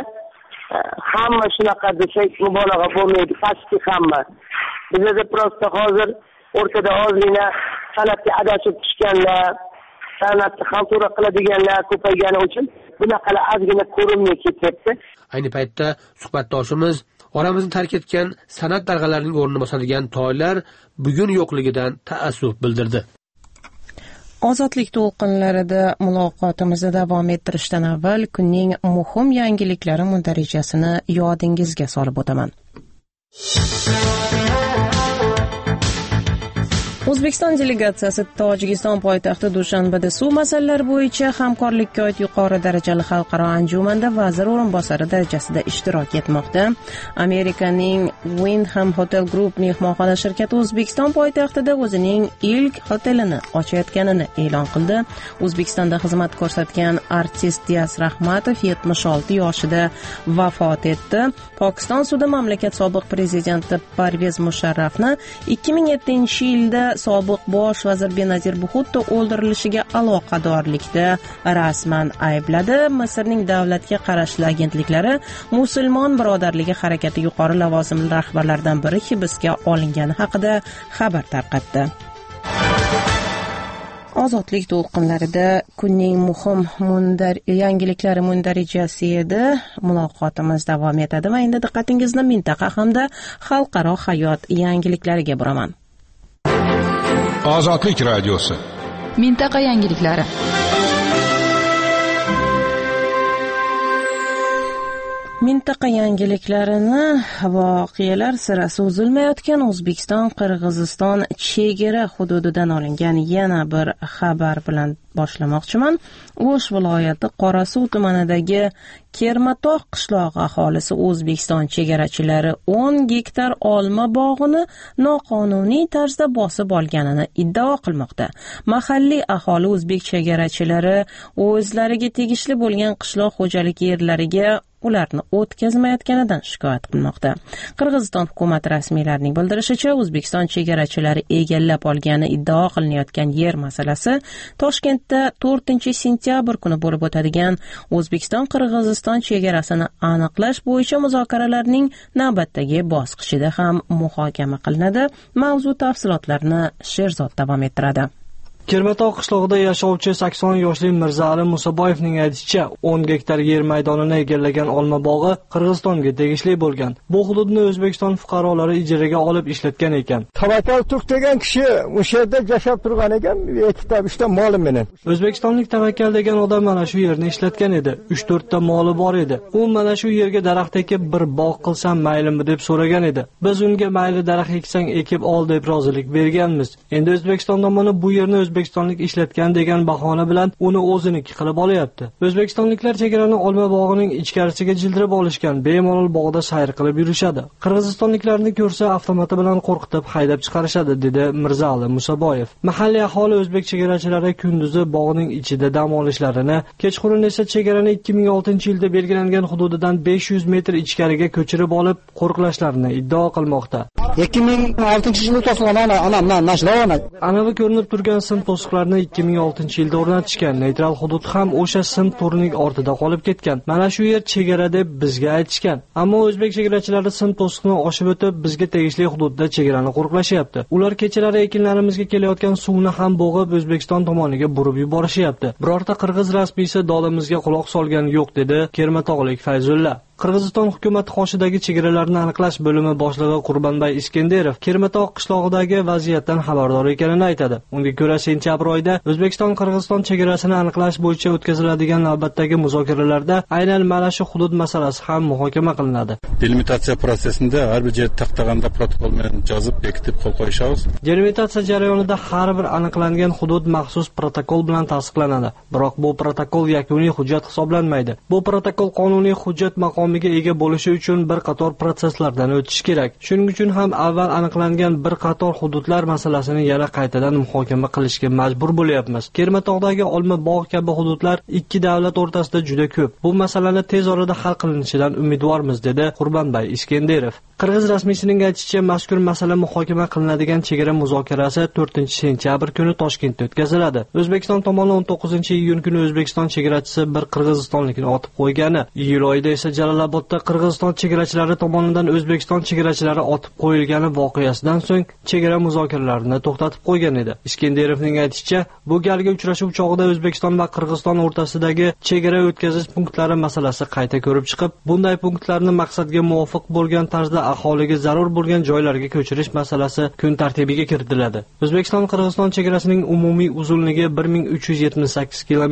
hamma shunaqa desak mubolag'a bo'lmaydi, pastki hamma. Bizda prosta hozir o'rtada ozgina san'atga adashib tushganlar, san'atni xaltura qiladiganlar ko'paygani uchun bunaqalar ozgina ko'rinmay ketyapti. Ayni paytda suhbatdoshimiz oramizni tark etgan san'at darg'alarining o'rnini bosadigan toylar bugun yo'qligidan ta'assuf bildirdi. Ozodlik to'lqinlarida muloqotimizni davom ettirishdan avval kunning muhim yangiliklari mundarajasini yodingizga solib o'taman. O'zbekiston delegatsiyasi Tojikiston poytaxti Dushanbada suv masalalari bo'yicha hamkorlikka oid yuqori darajali xalqaro anjumanda vazir o'rinbosari darajasida ishtirok etmoqda. Amerikaning Wyndham Hotel Group mehmonxona shirkati O'zbekiston poytaxtida o'zining ilk hotelini ochayotganini e'lon qildi. O'zbekistonda xizmat ko'rsatgan artist Diyas Rahmatov yetmish olti yoshida vafot etdi. Pokiston sudi mamlakat sobiq prezidenti Parvez Musharrafni ikki ming yettinchi yilda sobiq bosh vazir Benazir Bhutto o'ldirilishiga aloqadorlikda rasman aybladi. Misrning davlatga qarashli agentliklari musulmon birodarligi harakati yuqori lavozimli rahbarlaridan biri hibsga olingani haqida xabar tarqatdi. Ozodlik to'lqinlarida kunning muhim mundar yangiliklari mundarijasi edi. Muloqotimiz davom etadi va endi diqqatingizni mintaqa hamda xalqaro hayot yangiliklariga buraman. Ozodlik radiosi. Mintaqa yangiliklari. Mintaqa yangiliklarini voqealar sirasi uzilmayotgan O'zbekiston-Qirg'iziston chegara hududidan olingan yana bir xabar bilan boshlamoqchiman. O'sh viloyati Qorasuv tumanidagi Kermatog' qishlog'i aholisi O'zbekiston chegarachilari o'n gektar olma bog'ini noqonuniy tarzda bosib olganini iddao qilmoqda. Mahalliy aholi o'zbek chegarachilari o'zlariga tegishli bo'lgan qishloq xo'jaligi yerlariga ularni o'tkazmayotganidan shikoyat qilmoqda. Qirg'iziston hukumat rasmiylarining bildirishicha, O'zbekiston chegarachilari egallab olgani iddao qilinayotgan yer masalasi Toshkentda to'rtinchi sentyabr kuni bo'lib o'tadigan O'zbekiston-Qirg'iziston chegarasini aniqlash bo'yicha muzokaralarning navbatdagi bosqichida ham muhokama qilinadi. Mavzu tafsilotlarini Sherzod davom ettiradi. Kermatog' qishlog'ida yashovchi sakson yoshli Mirzali Musaboyevning aytishicha, o'n gektar yer maydonini egallagan olma bog'i Qirg'izistonga tegishli bo'lgan. Bu hududni O'zbekiston fuqarolari ijaraga olib ishlatgan ekan. Tavakkal Turk degan kishi o'sha yerda yashab turgan ekan, ikkita uchta moli bilan. O'zbekistonlik Tavakkal degan odam mana shu yerni ishlatgan edi. uch to'rt ta moli bor edi. U mana shu yerga daraxt ekib bir bog' qilsam maylimi deb so'ragan edi. Biz unga mayli daraxt eksang ekib ol deb rozilik berganmiz. Endi O'zbekiston tomoni bu yerni O'zbekistonlik ishlatgan degan bahona bilan uni o'ziniki qilib olyapti. O'zbekistonliklar chegarani olma bog'ining ichkarisiga jildirib olishgan, bemalol bog'da sayr qilib yurishadi. Qirg'izistonliklarni ko'rsa avtomati bilan qo'rqitib haydab chiqarishadi, dedi Mirzali Musaboyev. Mahalliy aholi o'zbek chegarachilari kunduzi bog'ning ichida dam olishlarini, kechqurun esa chegarani ikki ming oltinchi yilda belgilangan hududidan besh yuz metr ichkariga ko'chirib olib, qo'riqlashlarini iddao qilmoqda. ikki ming oltinchi yilda to'sqanlar ana nashlavana. Anavi ko'rinib turgan sim to'siqlarni ikki ming oltinchi yilda o'rnatishgan. Neytral hudud ham o'sha sim to'rining ortida qolib ketgan. Mana shu yer chegara deb bizga aytishgan. Ammo o'zbek chegarachilari sim to'siqni oshib o'tib, bizga tegishli hududda chegarani qo'riqlashyapti. Ular kechalari ekinlarimizga kelayotgan suvni ham bo'g'ib O'zbekiston tomoniga burib yuborishyapti. Birorta qirg'iz rasmiysi dodimizga quloq solgani yo'q, dedi Kermatog'lik Fayzulla. Qirg'iziston hukumati qoshidagi chegaralarni aniqlash bo'limi boshlig'i Qurbonbay Iskenderov Kermatog' qishlog'idagi vaziyatdan xabardor ekanini aytadi. Unga ko'ra, sentyabr oyida O'zbekiston-Qirg'iziston chegarasini aniqlash bo'yicha o'tkaziladigan navbatdagi muzokaralarda aynan mana shu hudud masalasi ham muhokama qilinadi. Delimitatsiya prosesida har bir yer taqtaganda protokol bilan yozib bekitib qo'l qo'yishamiz. Delimitatsiya jarayonida har bir aniqlangan hudud maxsus protokol bilan tasdiqlanadi. Biroq bu protokol yakuniy hujjat hisoblanmaydi. Bu protokol qonuniy hujjat maqom ega bo'lishi uchun bir qator proseslardan o'tish kerak. Shuning uchun ham avval aniqlangan bir qator hududlar masalasini yana qaytadan muhokama qilishga majbur bo'lyapmiz. Kermatog'dagi olma bog' kabi hududlar ikki davlat o'rtasida juda ko'p. Bu masalani tez orada hal qilinishidan umidvormiz, dedi Qurbonbay Iskenderov. Qirg'iz rasmiysining aytishicha, mazkur masala muhokama qilinadigan chegara muzokarasi to'rtinchi sentyabr kuni Toshkentda o'tkaziladi. O'zbekiston tomoni o'n to'qqizinchi iyun kuni O'zbekiston chegarachisi bir qirg'izistonlikni otib qo'ygani, iyul oyida esa Jalolobodda Qirg'iziston chegarachilari tomonidan O'zbekiston chegarachilari otib qo'yilgani voqeasidan so'ng chegara muzokaralarini to'xtatib qo'ygan edi. Iskenderovning aytishicha, bu galgi uchrashuv chog'ida O'zbekiston va Qirg'iziston o'rtasidagi chegara o'tkazish punktlari masalasi qayta ko'rib chiqib, bunday punktlarni maqsadga muvofiq bo'lgan tarzda aholiga zarur bo'lgan joylarga ko'chirish masalasi kun tartibiga kiritiladi. O'zbekiston-Qirg'iziston chegarasining umumiy uzunligi bir ming uch yuz yetmish sakkiz kilometr.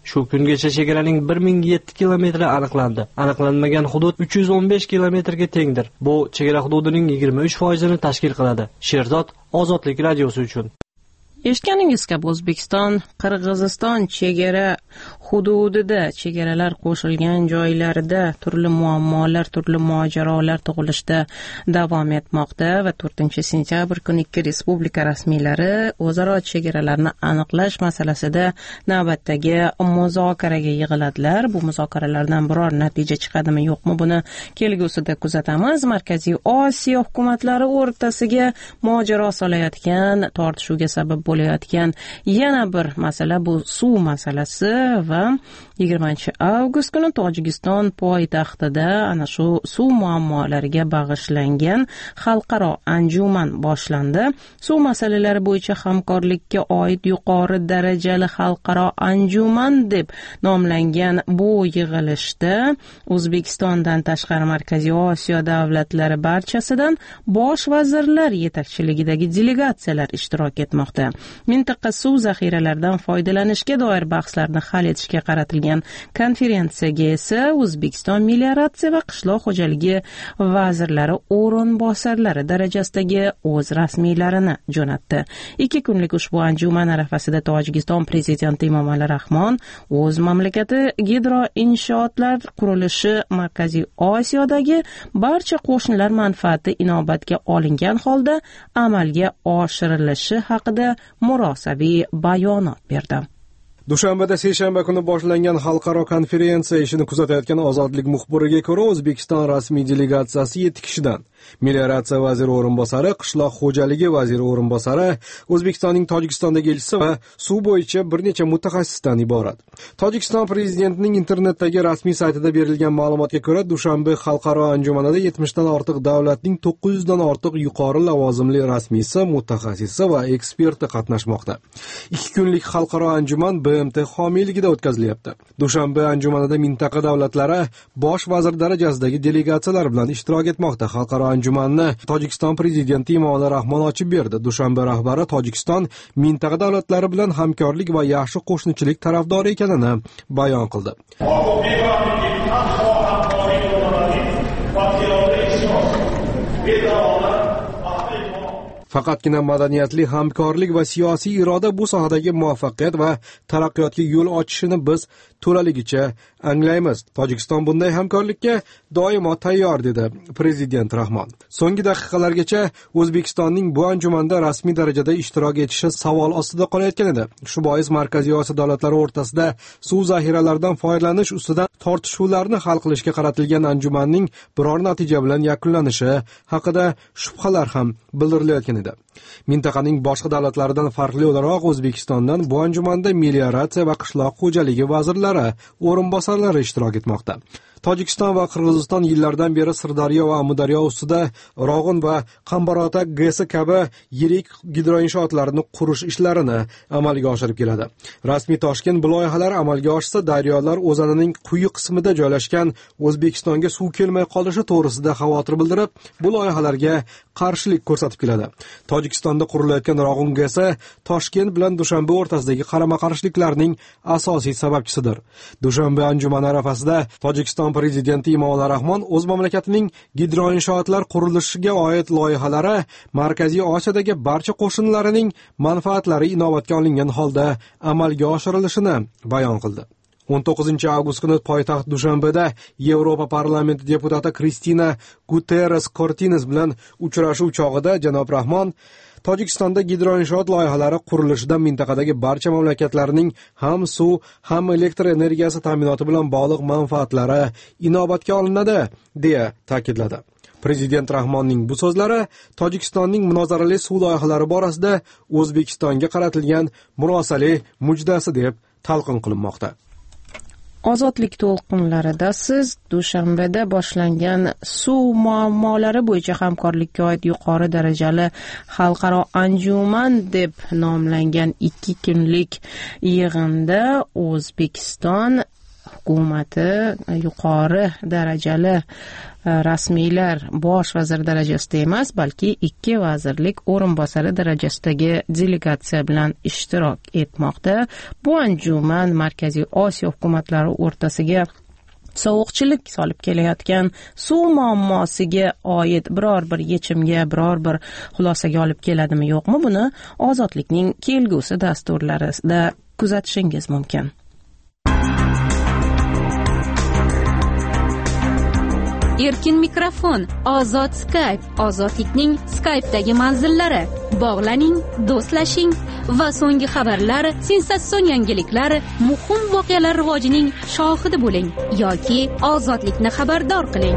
Shu kungacha chegaraning bir ming yetti kilometri aniqlandi. Aniqlanmagan hudud uch yuz o'n besh kilometrga tengdir. Bu chegara hududining yigirma uch foizini tashkil qiladi. Sherzod, Ozodlik radiosi uchun. Eshitganingiz kabi O'zbekiston Qirg'iziston chegara hududida, chegaralar qo'shilgan joylarda turli muammolar, turli mojarolar tug'ilishda davom etmoqda va to'rtinchi sentyabr kuni ikki respublika rasmiylari o'zaro chegaralarni aniqlash masalasida navbatdagi muzokaraga yig'iladilar. Bu muzokaralardan biror natija chiqadimi, yo'qmi, buni kelgusida kuzatamiz. Markaziy Osiyo hukumatlari o'rtasiga mojaro solayotgan, tortishuvga sabab bo'layotgan yana bir masala bu suv masalasi va yigirmanchi avgust kuni Tojikiston poytaxtida ana shu suv muammolariga bag'ishlangan xalqaro anjuman boshlandi. Suv masalalari bo'yicha hamkorlikka oid yuqori darajali xalqaro anjuman deb nomlangan bu yig'ilishda O'zbekistondan tashqari Markaziy Osiyo davlatlari barchasidan bosh vazirlar yetakchiligidagi delegatsiyalar ishtirok etmoqda. Mintaqa suv zaxiralaridan foydalanishga doir bahslarni hal etishga qaratilgan konferensiyaga esa O'zbekiston melioratsiya va qishloq xo'jaligi vazirlari o'rinbosarlari darajasidagi o'z rasmiylarini jo'natdi. Ikki kunlik ushbu anjuman arafasida Tojikiston prezidenti Emomali Rahmon o'z mamlakati gidroinshootlar qurilishi Markaziy Osiyodagi barcha qo'shnilar manfaati inobatga olingan holda amalga oshirilishi haqida murosaviy bayonot berdi. Dushanbada seshanba kuni boshlangan xalqaro konferensiya ishini kuzatayotgan Ozodlik muxbiriga ko'ra, O'zbekiston rasmiy delegatsiyasi yetti kishidan melioratsiya vaziri o'rinbosari, qishloq xo'jaligi vaziri o'rinbosari, O'zbekistonning Tojikistondagi elchisi va suv bo'yicha bir necha mutaxassisdan iborat. Tojikiston prezidentining internetdagi rasmiy saytida berilgan ma'lumotga ko'ra, Dushanba xalqaro anjumanida yetmishdan ortiq davlatning to'qqiz yuzdan ortiq yuqori lavozimli rasmiysi, mutaxassisi va eksperti qatnashmoqda. Ikki kunlik xalqaro anjuman B M T homiyligida o'tkazilyapti. Dushanba anjumanida mintaqa davlatlari bosh vazir darajasidagi delegatsiyalar bilan ishtirok etmoqda. Xalqaro anjumanni Tojikiston prezidenti Emomali Rahmon ochib berdi. Dushanba rahbari Tojikiston mintaqa davlatlari bilan hamkorlik va yaxshi qo'shnichilik tarafdori ekanini bayon qildi. Faqatgina madaniyatli hamkorlik va siyosiy iroda bu sohadagi muvaffaqiyat va taraqqiyotga yo'l ochishini biz to'laligicha anglaymiz. Tojikiston bunday hamkorlikka doimo tayyor, dedi prezident Rahmon. So'nggi daqiqalargacha O'zbekistonning bu anjumanda rasmiy darajada ishtirok etishi savol ostida qolayotgan edi. Shu bois Markaziy Osiyo davlatlari o'rtasida suv zaxiralaridan foydalanish ustidan tortishuvlarni hal qilishga qaratilgan anjumanning biror natija bilan yakunlanishi haqida shubhalar ham bildirilayotgan edi. Mintaqaning boshqa davlatlaridan farqli o'laroq O'zbekistondan bu anjumanda melioratsiya va qishloq xo'jaligi vazirlari o'rinbosarlari ishtirok etmoqda. Tojikiston va Qirg'iziston yillardan beri Sirdaryo va Amudaryo ustida Rog'un va Qambarota G S kabi yirik gidroinshootlarni qurish ishlarini amalga oshirib keladi. Rasmiy Toshkent bu loyihalar amalga oshsa, daryolar o'zanining quyi qismida joylashgan O'zbekistonga suv kelmay qolishi to'g'risida xavotir bildirib, bu loyihalarga qarshilik ko'rsatib keladi. Tojikistonda qurilayotgan Rog'un G S Toshkent bilan Dushanba o'rtasidagi qarama-qarshiliklarning asosiy sababchisidir. Dushanba anjumani arafasida Tojikiston prezidenti Emomali Rahmon o'z mamlakatining gidroinshootlar qurilishiga oid loyihalari Markaziy Osiyodagi barcha qo'shnilarining manfaatlari inobatga olingan holda amalga oshirilishini bayon qildi. o'n to'qqizinchi avgust kuni poytaxt Dushanbeda Yevropa parlamenti deputati Kristina Guterres Cortines bilan uchrashuv chog'ida janob Rahmon Tojikistonda gidroinshoot loyihalari qurilishida mintaqadagi barcha mamlakatlarning ham suv, ham elektr energiyasi ta'minoti bilan bog'liq manfaatlari inobatga olinadi, deya ta'kidladi. Prezident Rahmonning bu so'zlari Tojikistonning munozarali suv loyihalari borasida O'zbekistonga qaratilgan murosali mujdasi deb talqin qilinmoqda. Ozodlik to'lqinlarida siz Dushanbada boshlangan suv muammolari bo'yicha hamkorlikka oid yuqori darajali xalqaro anjuman deb nomlangan ikki kunlik yig'inda O'zbekiston hukumati yuqori darajali rasmiylar bosh vazir darajasida emas, balki ikki vazirlik o'rinbosari darajasidagi delegatsiya bilan ishtirok etmoqda. Bu anjuman Markaziy Osiyo hukumatlari o'rtasiga sovuqchilik solib kelayotgan suv muammosiga oid biror bir yechimga, biror bir xulosaga olib keladimi, yo'qmi, buni Ozodlikning kelgusi dasturlarida kuzatishingiz mumkin. Erkin mikrofon, ozod Skype, ozodlikning Skype'dagi manzillari. Bog'laning, do'stlashing va so'nggi xabarlar, sensatsion yangiliklar, muhim voqealar rivojining shohidi bo'ling yoki ozodlikni xabardor qiling.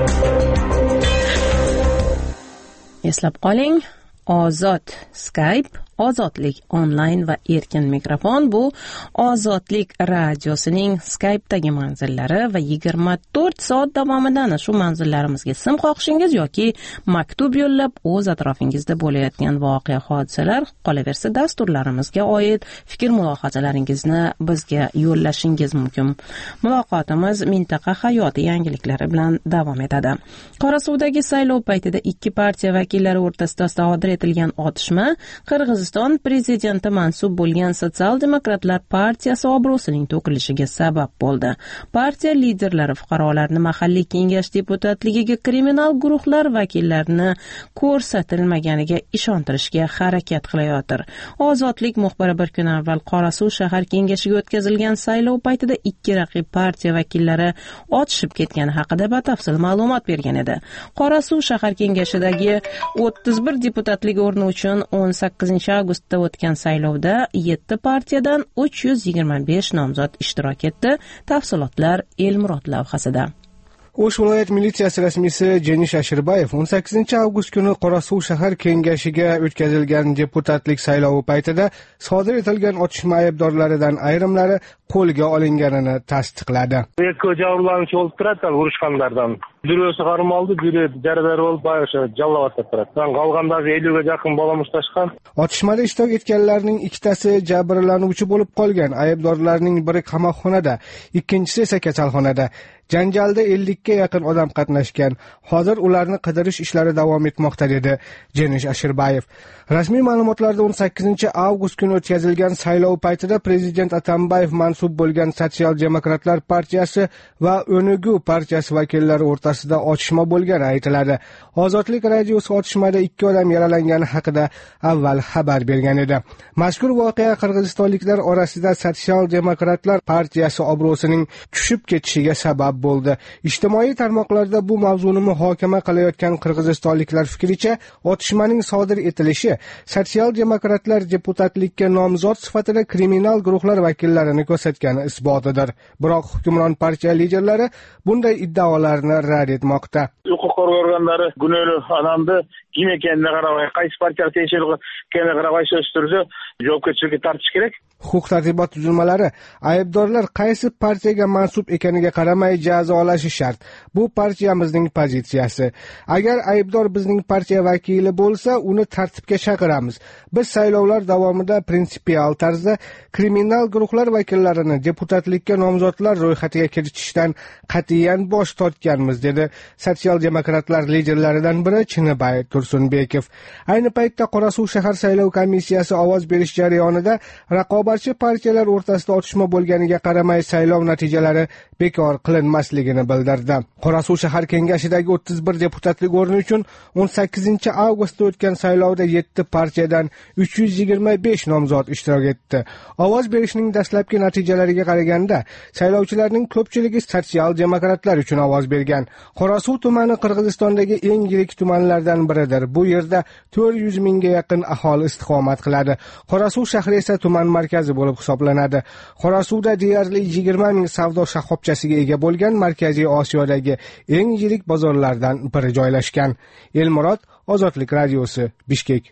Eslab qoling, Ozod Skype, Ozodlik onlayn va erkin mikrofon bu Ozodlik radiosining Skype'dagi manzillari va yigirma to'rt soat davomida shu manzillarimizga sim qoqishingiz yoki maktub yo'llab o'z atrofingizda bo'layotgan voqea hodisalar, qolaversa dasturlarimizga oid fikr mulohazalaringizni bizga yo'llashingiz mumkin. Muloqotimiz mintaqa hayoti yangiliklari bilan davom etadi. Qorasuvdagi saylov paytida ikki partiya vakillari o'rtasida sodir etilgan otishma Qirg'iziston prezidenti mansub bo'lgan Sotsial-demokratlar partiyasi obro'sining to'kilishiga sabab bo'ldi. Partiya liderlari fuqarolarni mahalliy kengash deputatligiga kriminal guruhlar vakillarini ko'rsatilmaganiga ishontirishga harakat qilayotir. Ozodlik muxbiri bir kun avval Qorasuv shahar kengashiga o'tkazilgan saylov paytida ikki raqib partiya vakillari otishib ketgani haqida batafsil ma'lumot bergan edi. Qorasuv shahar kengashidagi o'ttiz bir deputatlik o'rni uchun o'n sakkizinchi avgustda o'tgan saylovda yetti partiyadan uch yuz yigirma besh nomzod ishtirok etdi. Tafsilotlar Elmurod lavhasida. O'sh viloyat militsiyasi rasmiysi Jenish Ashirbayev o'n sakkizinchi avgust kuni Qorasuv shahar kengashiga o'tkazilgan deputatlik saylovi paytida sodir etilgan otishma aybdorlaridan ayrimlari qo'lga olinganini tasdiqladi. Ikki jabrlanuvchi bo'lib turadi, urushganlardan. Birisi qamaldi, biri jarabar bo'lib, o'sha jallovatda turadi. Qolgandagi elliga yaqin bola mushtlashgan. Otishmada ishtirok etganlarning ikkitasi jabrlanuvchi bo'lib qolgan. Aybdorlarning biri qamoqxonada, ikkinchisi esa kasalxonada. Janjalda ellikka yaqin odam qatnashgan. Hozir ularni qidirish ishlari davom etmoqda, dedi Jenish Ashirbayev. Rasmiy ma'lumotlarda o'n sakkizinchi avgust kuni o'tkazilgan saylov paytida prezident Atambayev mansub bo'lgan Sotsial-demokratlar partiyasi va O'nugu partiyasi vakillari o'rtasida otishma bo'lgani aytiladi. Ozodlik radiosi otishmada ikki odam yaralangani haqida avval xabar bergan edi. Mazkur voqea qirg'izistonliklar orasida Sotsial-demokratlar partiyasi obro'sining tushib ketishiga sabab bo'ldi. Ijtimoiy tarmoqlarda bu mavzuni muhokama qilayotgan qirg'izistonliklar fikricha, otishmaning sodir etilishi sotsial-demokratlar deputatlikka nomzod sifatida kriminal guruhlar vakillarini ko'rsatgani isbotidir. Biroq hukmron partiya liderlari bunday iddaolarni rad etmoqda. Huquq organlari gunohli odamni kim ekanini qaramay, qaysi partiyaga tegishli ekanini qaramay o'stirsa, javobgarchilikka tortish kerak. Huquq tartibot tuzilmalari aybdorlar qaysi partiyaga mansub ekaniga qaramay jazolashi shart. Bu partiyamizning pozitsiyasi. Agar aybdor bizning partiya vakili bo'lsa, uni tartibga chaqiramiz. Biz saylovlar davomida prinsipial tarzda kriminal guruhlar vakillarini deputatlikka nomzodlar ro'yxatiga kiritishdan qat'iyan bosh tortganmiz, dedi sotsial-demokratlar liderlaridan biri Chinibay Tursunbekov. Ayni paytda Qorasuv shahar saylov komissiyasi ovoz berish jarayonida raqobatchi partiyalar o'rtasida otishma bo'lganiga qaramay saylov natijalari bekor qilinmasligini bildirdi. Qorasuv shahar kengashidagi o'ttiz bir deputatlik o'rni uchun o'n sakkizinchi avgustda o'tgan saylovda yetti partiyadan uch yuz yigirma besh nomzod ishtirok etdi. Ovoz berishning dastlabki natijalariga qaraganda, saylovchilarning ko'pchiligi sotsial-demokratlar uchun ovoz bergan. Qorasuv tumani Qirg'izistondagi eng yirik tumanlardan biridir. Bu yerda to'rt yuz mingga yaqin aholi istiqomat qiladi. Qorasuv shahri esa tuman markazi bo'lib hisoblanadi. Qorasuvda deyarli yigirma ming savdo shoxobchasiga ega bo'lgan Markaziy Osiyodagi eng yirik bozorlardan biri joylashgan. Elmurod, Ozodlik radiosi, Bishkek.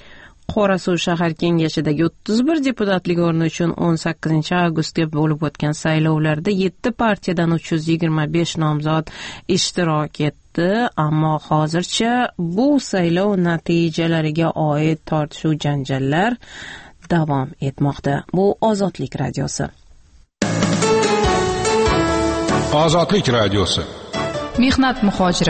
Qorasuv shahar kengashidagi o'ttiz bir deputatlik o'rni uchun o'n sakkizinchi avgustda bo'lib o'tgan saylovlarda yetti partiyadan uch yuz yigirma besh nomzod ishtirok etdi, ammo hozircha bu saylov natijalariga oid tortishuv janjallar davom etmoqda. Bu Ozodlik radiosi. Ozodlik radiosi. Mehnat muhojiri.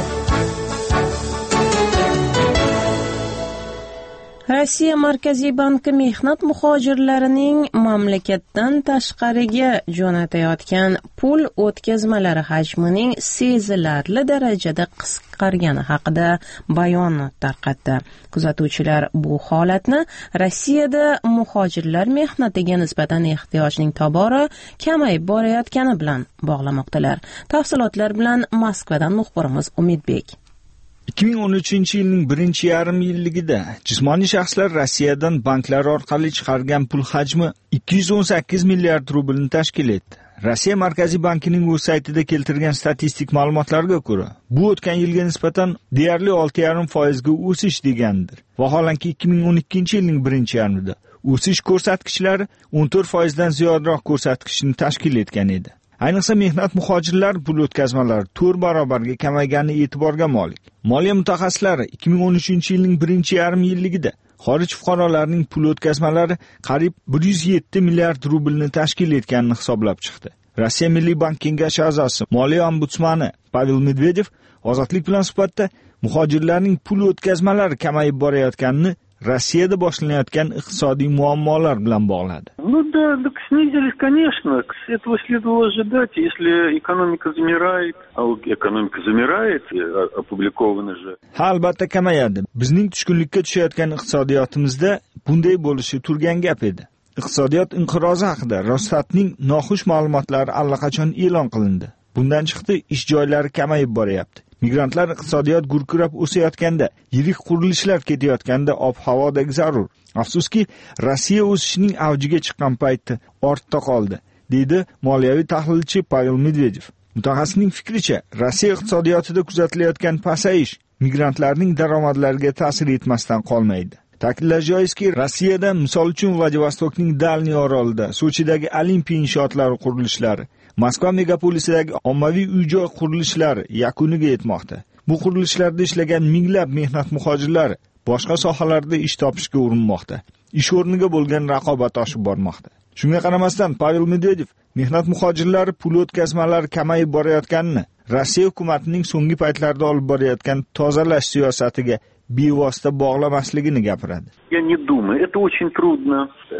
Rossiya Markaziy banki mehnat muhojirlarining mamlakatdan tashqariga jo'natayotgan pul o'tkazmalari hajmining sezilarli darajada qisqargani haqida bayonot tarqatdi. Kuzatuvchilar bu holatni Rossiyada muhojirlar mehnatiga nisbatan ehtiyojning tobora kamayib borayotgani bilan bog'lamoqdalar. Tafsilotlar bilan Moskvadan muxbirimiz Umidbek. ikki ming o'n uchinchi yilning birinchi yarim yilligida jismoniy shaxslar Rossiyadan banklar orqali chiqargan pul hajmi ikki yuz o'n sakkiz milliard rublni tashkil etdi. Rossiya Markaziy bankining o'z saytida keltirgan statistik ma'lumotlarga ko'ra, bu o'tgan yilga nisbatan deyarli olti yarim foiz ga o'sish degandir. Vaholanki ikki ming o'n ikkinchi yilning birinchi yarmida o'sish ko'rsatkichlari o'n to'rt foiz dan ziyodroq ko'rsatkichni tashkil etgan edi. Ayniqsa mehnat muhojirlar pul o'tkazmalari to'rt barobarga kamaygani e'tiborga molik. Moliya mutaxassislari ikki ming o'n uchinchi yilning birinchi yarim yilligida xorij fuqarolarining pul o'tkazmalari qariyb bir yuz yetti milliard rublni tashkil etganini hisoblab chiqdi. Rossiya Milliy bank kengashi a'zosi, moliya ombudsmani Pavel Medvedev Ozodlik bilan suhbatda muhojirlarning pul o'tkazmalari kamayib borayotganini Rossiyada boshlanayotgan iqtisodiy muammolar bilan bog'ladi. Ну да, так снизились, конечно. Этого следовало ожидать. Если экономика замирает, а экономика замирает, опубликовано же. Ha, albatta kamayadi. Bizning tushkunlikka tushayotgan iqtisodiyotimizda bunday bo'lishi turgan gap edi. Iqtisodiyot inqirozi haqida Rostatning noxush ma'lumotlari allaqachon e'lon qilindi. Bundan chiqdi, ish joylari kamayib boryapti. Migrantlar iqtisodiyot gurkirab o'sayotganda, yirik qurilishlar ketayotganda ob-havodagi zarur. Afsuski, Rossiya o'sishining avjiga chiqqan paytda ortda qoldi, deydi moliyaviy tahlilchi Pavel Medvedev. Mutaxassisning fikricha, Rossiya iqtisodiyotida kuzatilayotgan pasayish migrantlarning daromadlariga ta'sir etmasdan qolmaydi. Ta'kidlash joizki, Rossiyada misol uchun Vladivostokning Dalniy orolida, Sochidagi Olimpiya inshootlari qurilishlari, Moskva megapolisidagi ommaviy uy-joy qurilishlari yakuniga yetmoqda. Bu qurilishlarda ishlagan minglab mehnat muhojirlari boshqa sohalarda ish topishga urinmoqda. Ish o'rniga bo'lgan raqobat oshib bormoqda. Shunga qaramasdan Pavel Medvedev mehnat muhojirlari pul o'tkazmalari kamayib borayotganini, Rossiya hukumatining so'nggi paytlarda olib borayotgan tozalash siyosatiga bevosita bog'lamasligini gapiradi. Я не думаю, это очень трудно,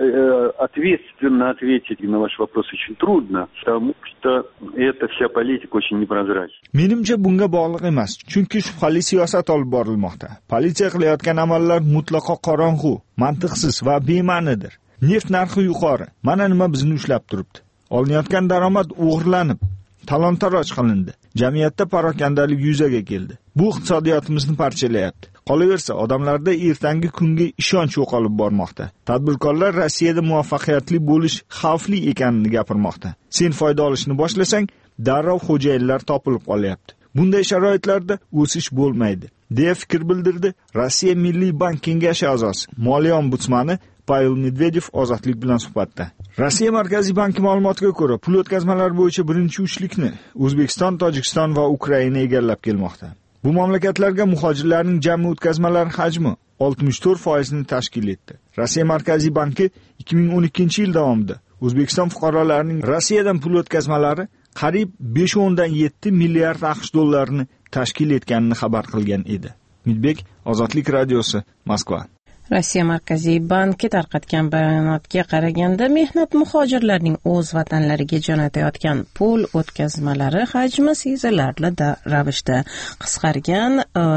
ответственно ответить на ваш вопрос очень трудно, потому что эта вся политика очень непрозрачна. Menimcha bunga bog'liq emas, chunki shubhali siyosat olib borilmoqda. Politsiya qilayotgan amallar mutlaqo qorong'u, mantiqsiz va bema'nidir. Neft narxi yuqori. Mana nima bizni ushlab turibdi. Olinayotgan daromad o'g'irlanib, talon-taroj qilindi. Jamiyatda parokandalik yuzaga keldi. Bu iqtisodiyotimizni parchalayapti. Qolaversa, odamlarda ertangi kunga ishonch yo'qolib bormoqda. Tadbirkorlar Rossiyada muvaffaqiyatli bo'lish xavfli ekanini gapirmoqda. Sen foyda olishni boshlasang, darrov xo'jayinlar topilib qolyapti. Bunday sharoitlarda o'sish bo'lmaydi, deya fikr bildirdi Rossiya Milliy bank kengashi a'zosi, moliya ombudsmani Pavel Medvedev Ozodlik bilan suhbatda. Rossiya Markaziy banki ma'lumotiga ko'ra, pul o'tkazmalari bo'yicha birinchi uchlikni O'zbekiston, Tojikiston va Ukraina egallab kelmoqda. Bu mamlakatlarga muhojirlarning jami o'tkazmalari hajmi oltmish to'rt foiz ni tashkil etdi. Rossiya Markaziy banki ikki ming o'n ikkinchi yil davomida O'zbekiston fuqarolarining Rossiyadan pul o'tkazmalari qariyb besh o'ndan yetti milliard AQSh dollarini tashkil etganini xabar qilgan edi. Midbek, Ozodlik radiosi, Moskva. Rossiya Markaziy banki tarqatgan bayonotga qaraganda, mehnat muhojirlarning o'z vatanlariga jo'natayotgan pul o'tkazmalari hajmi sezilarli ravishda qisqargan.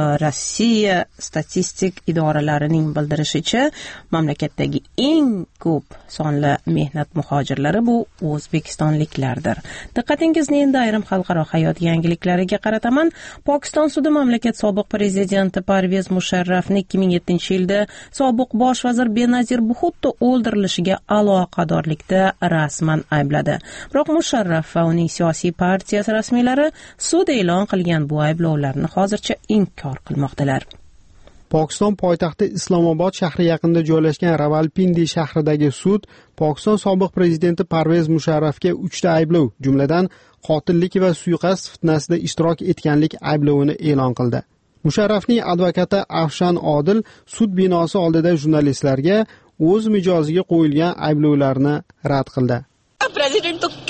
Rossiya statistik idoralarining bildirishicha, mamlakatdagi eng ko'p sonli mehnat muhojirlari bu o'zbekistonliklardir. Diqqatingizni endi ayrim xalqaro hayot yangiliklariga qarataman. Pokiston sudi mamlakat sobiq prezidenti Parvez Musharrafni ikki ming yettinchi yilda sobiq bosh vazir Benazir Bhutto o'ldirilishiga aloqadorlikda rasman aybladi. Biroq Musharraf va uning siyosiy partiyasi rasmiylari sud e'lon qilgan bu ayblovlarni hozircha inkor qilmoqdalar. Pokiston poytaxti Islomobod shahri yaqinida joylashgan Ravalpindi shahridagi sud Pokiston sobiq prezidenti Parvez Musharrafga uchta ayblov, jumladan qotillik va suiqasd fitnasida ishtirok etganlik ayblovini e'lon qildi. Musharrafning advokati Afshan Odil sud binosi oldida jurnalistlarga o'z mijoziga qo'yilgan ayblovlarni rad qildi. President to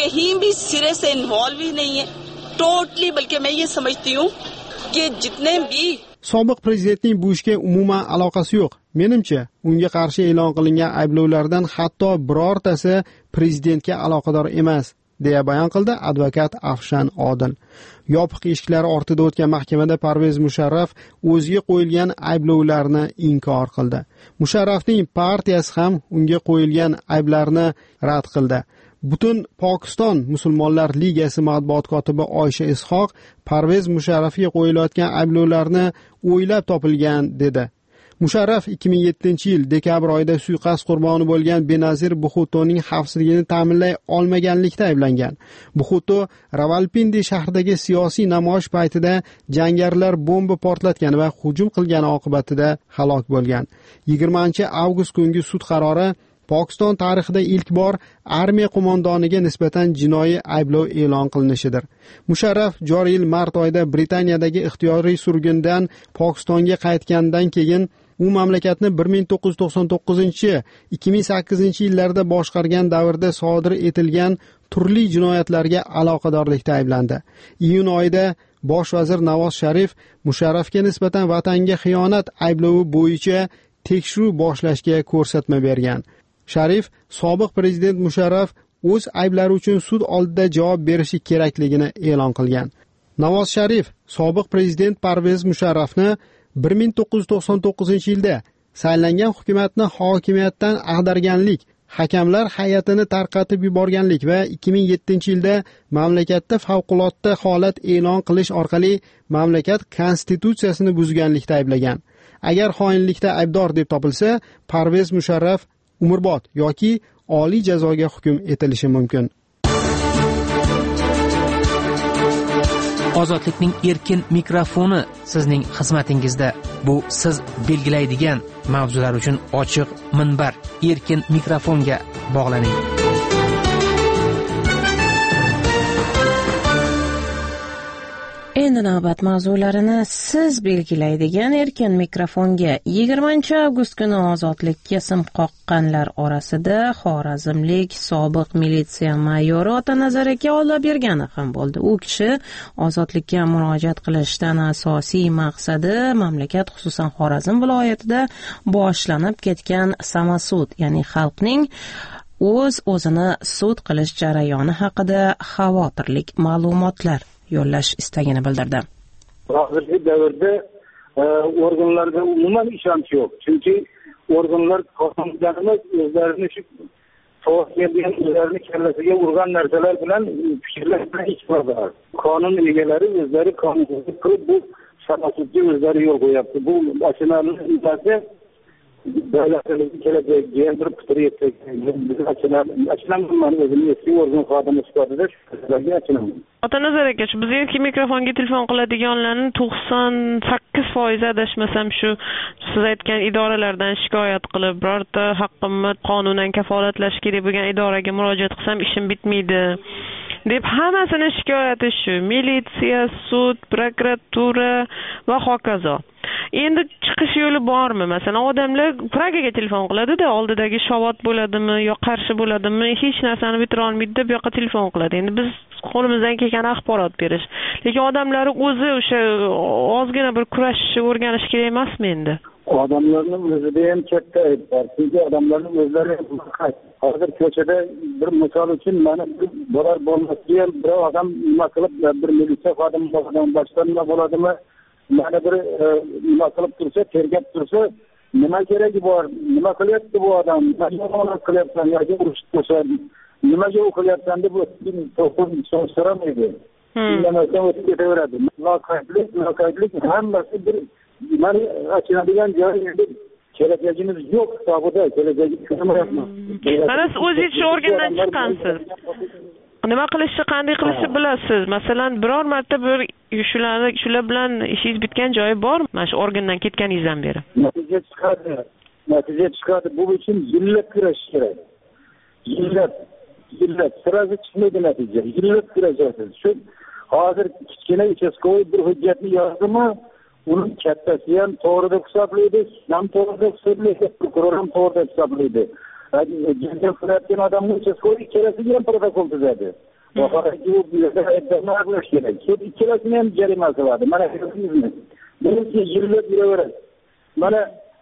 कहीं भी सिरे से इन्वॉल्व ही नहीं है टोटली, बल्कि मैं ये समझती हूँ कि जितने भी sobiq prezidentning bu ishga umuman aloqasi yo'q. Menimcha, unga qarshi e'lon qilingan ayblovlardan hatto birortasi prezidentga aloqador emas, deya bayon qildi advokat Afshan Odil. Yopiq eshiklar ortida o'tgan mahkamada Parvez Musharraf o'ziga qo'yilgan ayblovlarni inkor qildi. Musharrafning partiyasi ham unga qo'yilgan ayblarni rad qildi. Butun Pokiston Musulmonlar ligasi matbuot kotibi Oysha Ishoq Parvez Musharrafga qo'yilayotgan ayblovlarni o'ylab topilgan dedi. Musharraf ikki ming yettinchi yil dekabr oyida suiqasd qurboni bo'lgan Benazir Bxuttoning xavfsizligini ta'minlay olmaganlikda ayblangan. Bxutto Rawalpindi shahridagi siyosiy namoyish paytida jangarilar bomba portlatgan va hujum qilgani oqibatida halok bo'lgan. yigirmanchi avgust kungi sud qarori Pokiston tarixida ilk bor armiya qo'mondoniga nisbatan jinoiy ayblov e'lon qilinishidir. Musharraf joriy yil mart oyida Britaniyadagi ixtiyoriy surgundan Pokistonga qaytgandan keyin u mamlakatni bir ming to'qqiz yuz to'qson to'qqizinchi - ikki ming sakkizinchi yillarda boshqargan davrda sodir etilgan turli jinoyatlarga aloqadorlikda ayblandi. Iyun oyida bosh vazir Navoz Sharif Musharrafga nisbatan vatanga xiyonat ayblovi bo'yicha tekshiruv boshlashga ko'rsatma bergan. Sharif sobiq prezident Musharraf o'z ayblari uchun sud oldida javob berishi kerakligini e'lon qilgan. Navoz Sharif sobiq prezident Parvez Musharrafni bir ming to'qqiz yuz to'qson to'qqizinchi yilda saylangan hukumatni hokimiyatdan ag'darganlik, hakamlar hay'atini tarqatib yuborganlik va ikki ming yettinchi yilda mamlakatda favqulodda holat e'lon qilish orqali mamlakat konstitutsiyasini buzganlikda ayblagan. Agar xoinlikda aybdor deb topilsa, Parvez Musharraf umrbod yoki oliy jazoga hukm etilishi mumkin. Ozodlikning erkin mikrofoni sizning xizmatingizda. Bu siz belgilaydigan mavzular uchun ochiq minbar. Erkin mikrofonga bog'laning. Endi navbat mavzularini siz belgilaydigan erkin mikrofonga yigirmanchi avgust kuni ozodlikka sim qoqqanlar orasida xorazmlik sobiq militsiya mayori Otanazar aka olib bergani ham bo'ldi. U kishi ozodlikka murojaat qilishdan asosiy maqsadi mamlakat, xususan Xorazm viloyatida boshlanib ketgan samasud, ya'ni xalqning o'z o'zini sud qilish jarayoni haqida xavotirlik ma'lumotlar yo'llash istagini bildirdi. Hozirgi davrda organlarga umuman ishonch yo'q. Chunki organlar qonunlarimiz o'zlarini shu to'g'ri o'zlarini kallasiga urgan narsalar bilan fikrlar bilan ish qiladi. Qonun egalari o'zlari qonunni qilib bu samasudga o'zlari yo'l qo'yapti. Bu achinarli narsa. Davlatimizni kelajakga bir putriyatga achinaman o'zimni eski organ xodimi sifatida shularga achinaman. Otanazar aka, biz erkin mikrofonga telefon qiladiganlarning to'qson sakkiz foizi adashmasam shu siz aytgan idoralardan shikoyat qilib, birorta haqqimni qonunan kafolatlash kerak bo'lgan idoraga murojaat qilsam ishim bitmaydi deb hammasini shikoyati shu. Militsiya, sud, prokuratura va hokazo. Endi chiqish yo'li bormi? Masalan, odamlar Pragaga telefon qiladi-da, oldidagi shovot bo'ladimi yo qarshi bo'ladimi, hech narsani bitira olmaydi deb bu yoqqa telefon qiladi. Endi biz qo'limizdan kelgan axborot berish. Lekin odamlar o'zi o'sha ozgina bir kurashishni o'rganish kerak emasmi endi? Odamlarning o'zida ham katta ayb bor. Chunki odamlarning o'zlari hozir ko'chada bir misol uchun mana bir borar bo'lmasga ham bir odam nima qilib, bir militsiya xodimi bo'ladimi, boshqa nima bo'ladimi, mana bir nima qilib tursa, tergab tursa, nima keragi bor, nima qilyapti bu odam, nima qilyapsan yoki urushib tursa, nimaga o'qilyapsan deb to'xtab so'ramaydi. Indamasa o'tib ketaveradi. Loqaydlik, loqaydlik hammasi bir mana achinadigan joyi endi kelajagimiz yo'q hisobida, kelajagini ko'rmayapmiz. Mana siz o'zingiz organdan chiqqansiz. Nima qilishni, qanday qilishni bilasiz. Masalan, biror marta bir shularni shular bilan ishingiz bitgan joyi bormi? Mana shu organdan ketganingizdan beri. Natija chiqadi. Natija chiqadi. Bu uchun yillab kurashish kerak. Yillab, yillab sirazi chiqmaydi natija. Yillab kurashasiz. Shu hozir kichkina uchastkovoy bir hujjatni yozdimi, uning kattasi ham to'g'ri deb hisoblaydi, ham to'g'ri deb hisoblaydi, prokuror ham to'g'ri deb hisoblaydi. Janjal qilayotgan odamning uchastkovoy ikkalasiga ham protokol tuzadi. vaholanki u bu yerda aybdorni aniqlash kerak. Sud ikkalasini ham jarima qiladi. Mana shuni birinchi yillab yuraveradi. Mana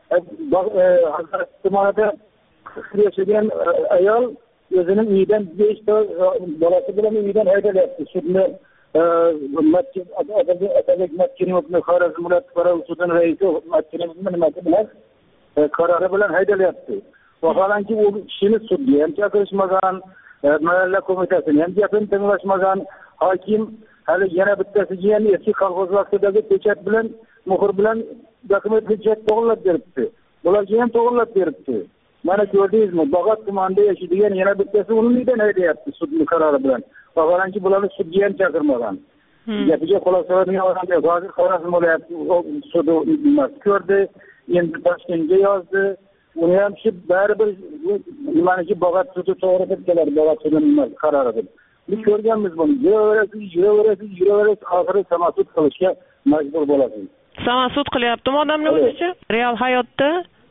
Hazrat tumanida yashagan ayol o'zining uyidan besh ta bolasi bilan uyidan haydalyapti. Sudni masjid Atabek Matkinovni Xorazm viloyat qonun sudi raisi Matkinovni nimasi bilan qarori bilan haydalyapti. Vaholanki u kishini sudga ham chaqirishmagan, mahalla qo'mitasini ham gapini tinglashmagan, hokim hali yana bittasiga ham eski kolxoz vaqtidagi pechat bilan muhr bilan dokument hujjat to'g'irlab beribdi. Bularga ham to'g'irlab beribdi. Mana ko'rdingizmi, Bog'ot tumanida yashaydigan yana bittasi uni uyidan haydayapti sudning qarori bilan. Vaholanki bularni sudga ham chaqirmagan. Gapiga quloq soladigan odam yo'q. Hozir Xorazm viloyat sudi ko'rdi, endi Toshkentga yozdi. Uni ham shu baribir nimaniki Bog'ot sudi to'g'ri deb keladi, Bog'ot sudining qarori deb. Biz ko'rganmiz buni. Yuraverasiz, yuraverasiz, yuraverasiz, oxiri samasud qilishga majbur bo'lasiz. Samasud qilyaptimi odamlar o'zicha? Real hayotda?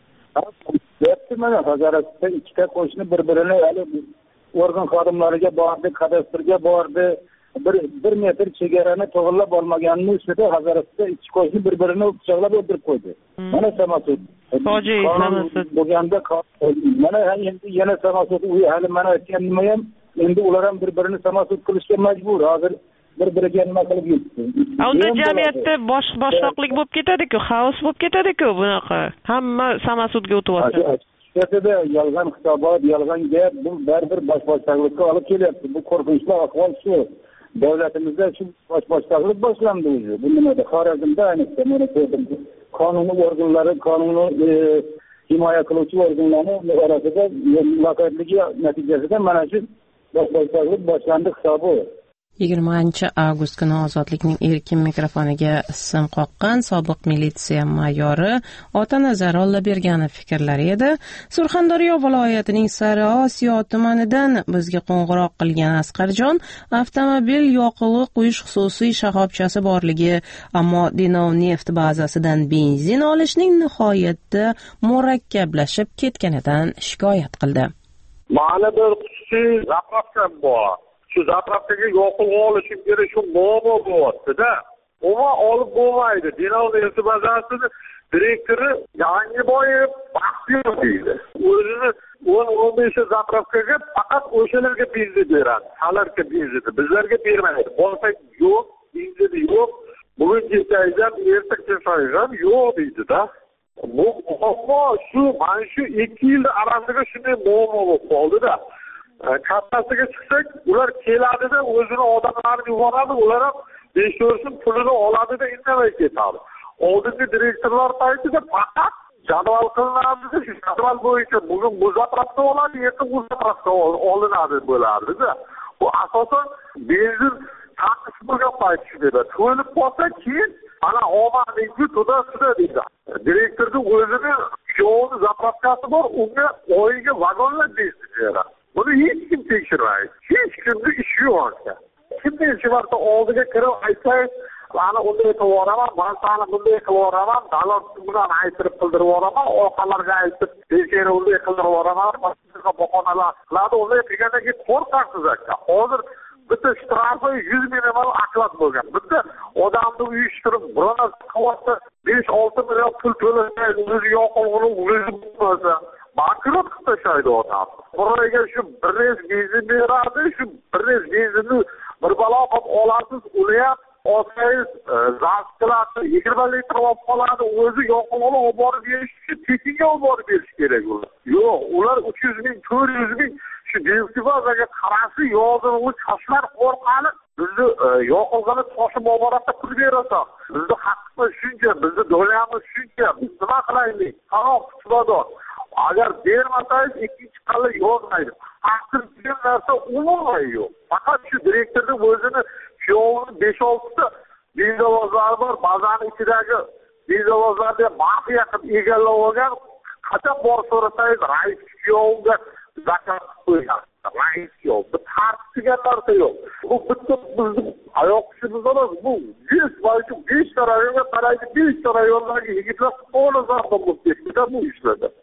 Yapti mana Hazaratda ikkita qo'shni bir-birini hali organ xodimlariga bordi, kadastrga bordi. Bir bir metr chegarani to'g'irlab olmaganini ustida Hazaratda ikki qo'shni bir-birini pichoqlab o'ldirib qo'ydi. Mana samasud. Fojia samasud. Bo'lganda mana endi yana samasud uyi hali mana aytgan nima ham endi ular ham bir-birini samasud qilishga majbur. Hozir bir-biriga nima qilib yuribdi. Unda jamiyatda bosh boshliqlik bo'lib ketadi-ku, xaos bo'lib ketadi-ku bunaqa. Hamma samasudga o'tyapti. Sifatida yolg'on hisobot, yolg'on gap bu baribir bosh boshliqlikka olib kelyapti. Bu qo'rqinchli ahvol shu. Davlatimizda shu bosh boshliqlik boshlandi o'zi. Bu nimada Xorazmda ayniqsa mana ko'rdim. Qonuniy organlari, qonunni himoya qiluvchi organlarning orasida muloqotligi natijasida mana shu bosh boshliqlik boshlandi hisobi. yigirmanchi avgust kuni Ozodlikning erkin mikrofoniga sim qoqqan sobiq militsiya mayori Otanazar Ollaberganov fikrlari edi. Surxondaryo viloyatining Sariosiyo tumanidan bizga qo'ng'iroq qilgan Asqarjon avtomobil yoqilg'i quyish xususiy shoxobchasi borligi, ammo Denov neft bazasidan benzin olishning nihoyatda murakkablashib ketganidan shikoyat qildi. Mana bir xususiy zapravka bor. Shu zapravkaga yoqilg'i olishim kerak, shu muammo bo'lyapti-da. Umuman olib bo'lmaydi. Denov neft bazasini direktori Yangiboyev Baxtiyor deydi. O'zini o'n o'n besh zapravkaga faqat o'shalarga benzin beradi. Halarga benzin, bizlarga bermaydi. Bo'lsak yo'q, benzin yo'q. Bugun kelsangiz ham, erta kelsangiz ham yo'q deydi-da. Bu muammo shu, mana shu ikki yil orasida shunday muammo bo'lib qoldi-da. Kattasiga chiqsak, ular keladida o'zini odamlarini yuboradi, ular ham besh so'm pulini oladida indamay ketadi. Oldingi direktorlar paytida faqat jadval qilinadi, shu jadval bo'yicha bugun bu zapravka oladi, erta bu zapravka olinadi bo'lardi-da. Bu asosan benzin taqish bo'lgan payt shunday. To'lib qolsa keyin ana omadingiz to'da suda deydi. Direktorning o'zini kuyovini zapravkasi bor, unga oyiga vagonlar benzin beradi. Buni hech kim tekshirmaydi. Hech kimni ishi yo'q. Kimni ishi varsa oldiga kirib aytay, ana unday qilib yuboraman, man sani bunday qilib yuboraman, dalol bilan aytirib qildirib yuboraman, orqalarga aytib, bekeri unday qildirib yuboraman, boshqa bahonalar qiladi, unday qilgandan keyin qo'rqasiz aka. Hozir bitta shtrafi yuz ming emal aqlat bo'lgan. Bitta odamni uyushtirib, biroz qilyapti, besh olti million pul to'lamaydi, o'zi yoqilg'ini o'zi bo'lsa bankrot qilib tashlaydi odam. Biroyga shu bir rez benzin beradi, shu bir rez benzinni bir balo qilib olasiz, uni ham olsangiz zas qiladi, yigirma litr olib qoladi, o'zi yoqilg'ini olib borib berish uchun tekinga olib borib berish kerak ular. Yo'q, ular uch yuz ming, to'rt yuz ming shu devsivazaga qarasi yozini u toshlar qo'rqali bizni yoqilg'ini toshib olib boradi, pul berasan. Bizni haqqimiz shuncha, bizni do'lamiz shuncha, biz nima qilaylik? Harom kuchlador. Agar bermasangiz ikkinchi qalla yozmaydi. Ta'sir degan narsa umuman yo'q. Faqat shu direktorning o'zini kuyovini besh olti ta bezovozlari bor, bazani ichidagi bezovozlarni mafiya qilib egallab olgan. Qachon bor so'rasangiz, rais kuyovga zakat qo'ygan. Rais kuyov. Bu tartib degan narsa yo'q. Bu bitta bizni oyoq kuchimiz emas, bu yuz foiz besh ta rayonga qaraydi, besh ta rayondagi yigitlar qo'li zarba bo'lib ketdi bu ishlarda.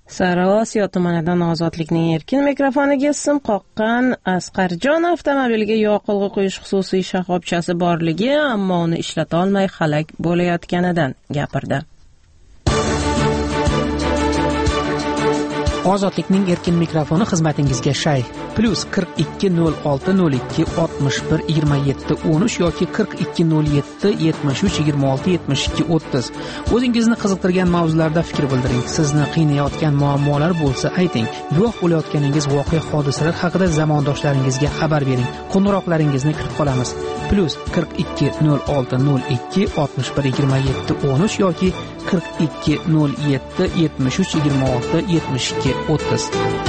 Sariosiyo tumanidan Ozodlikning erkin mikrofoniga sim qoqqan Asqarjon avtomobiliga yoqilg'i quyish xususiy shoxobchasi borligi, ammo uni ishlata olmay halak bo'layotganidan gapirdi. Ozodlikning erkin mikrofoni xizmatingizga shay. Plus qirq ikki nol olti nol ikki oltmish bir yigirma yetti o'n uch yoki qirq ikki nol yetti yetmish uch yigirma olti yetmish ikki o'ttiz. O'zingizni qiziqtirgan mavzularda fikr bildiring. Sizni qiynayotgan muammolar bo'lsa ayting. Guvoh bo'layotganingiz voqea hodisalar haqida zamondoshlaringizga xabar bering. Qo'ng'iroqlaringizni kutib qolamiz. Plus qirq ikki nol olti nol ikki oltmish bir yigirma yetti o'n uch yoki qirq ikki nol yetti yetmish uch yigirma olti yetmish ikki o'ttiz.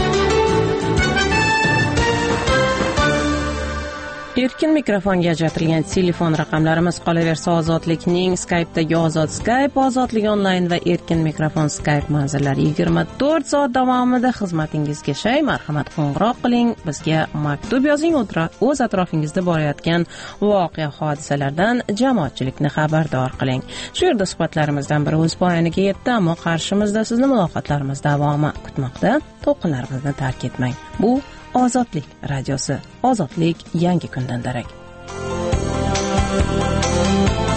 Erkin mikrofonga ajratilgan telefon raqamlarimiz qolaversa Ozodlikning Skype'dagi Ozod Skype, Ozodlik onlayn va erkin mikrofon Skype manzillari yigirma to'rt soat davomida xizmatingizga shay. Marhamat qo'ng'iroq qiling, bizga maktub yozing, o'z atrofingizda borayotgan voqea hodisalardan jamoatchilikni xabardor qiling. Shu yerda suhbatlarimizdan biri o'z poyaniga yetdi, ammo qarshimizda sizni muloqotlarimiz davomi kutmoqda. To'lqinlarimizni tark etmang. Bu Ozodlik radiosi. Ozodlik yangi kundan darak.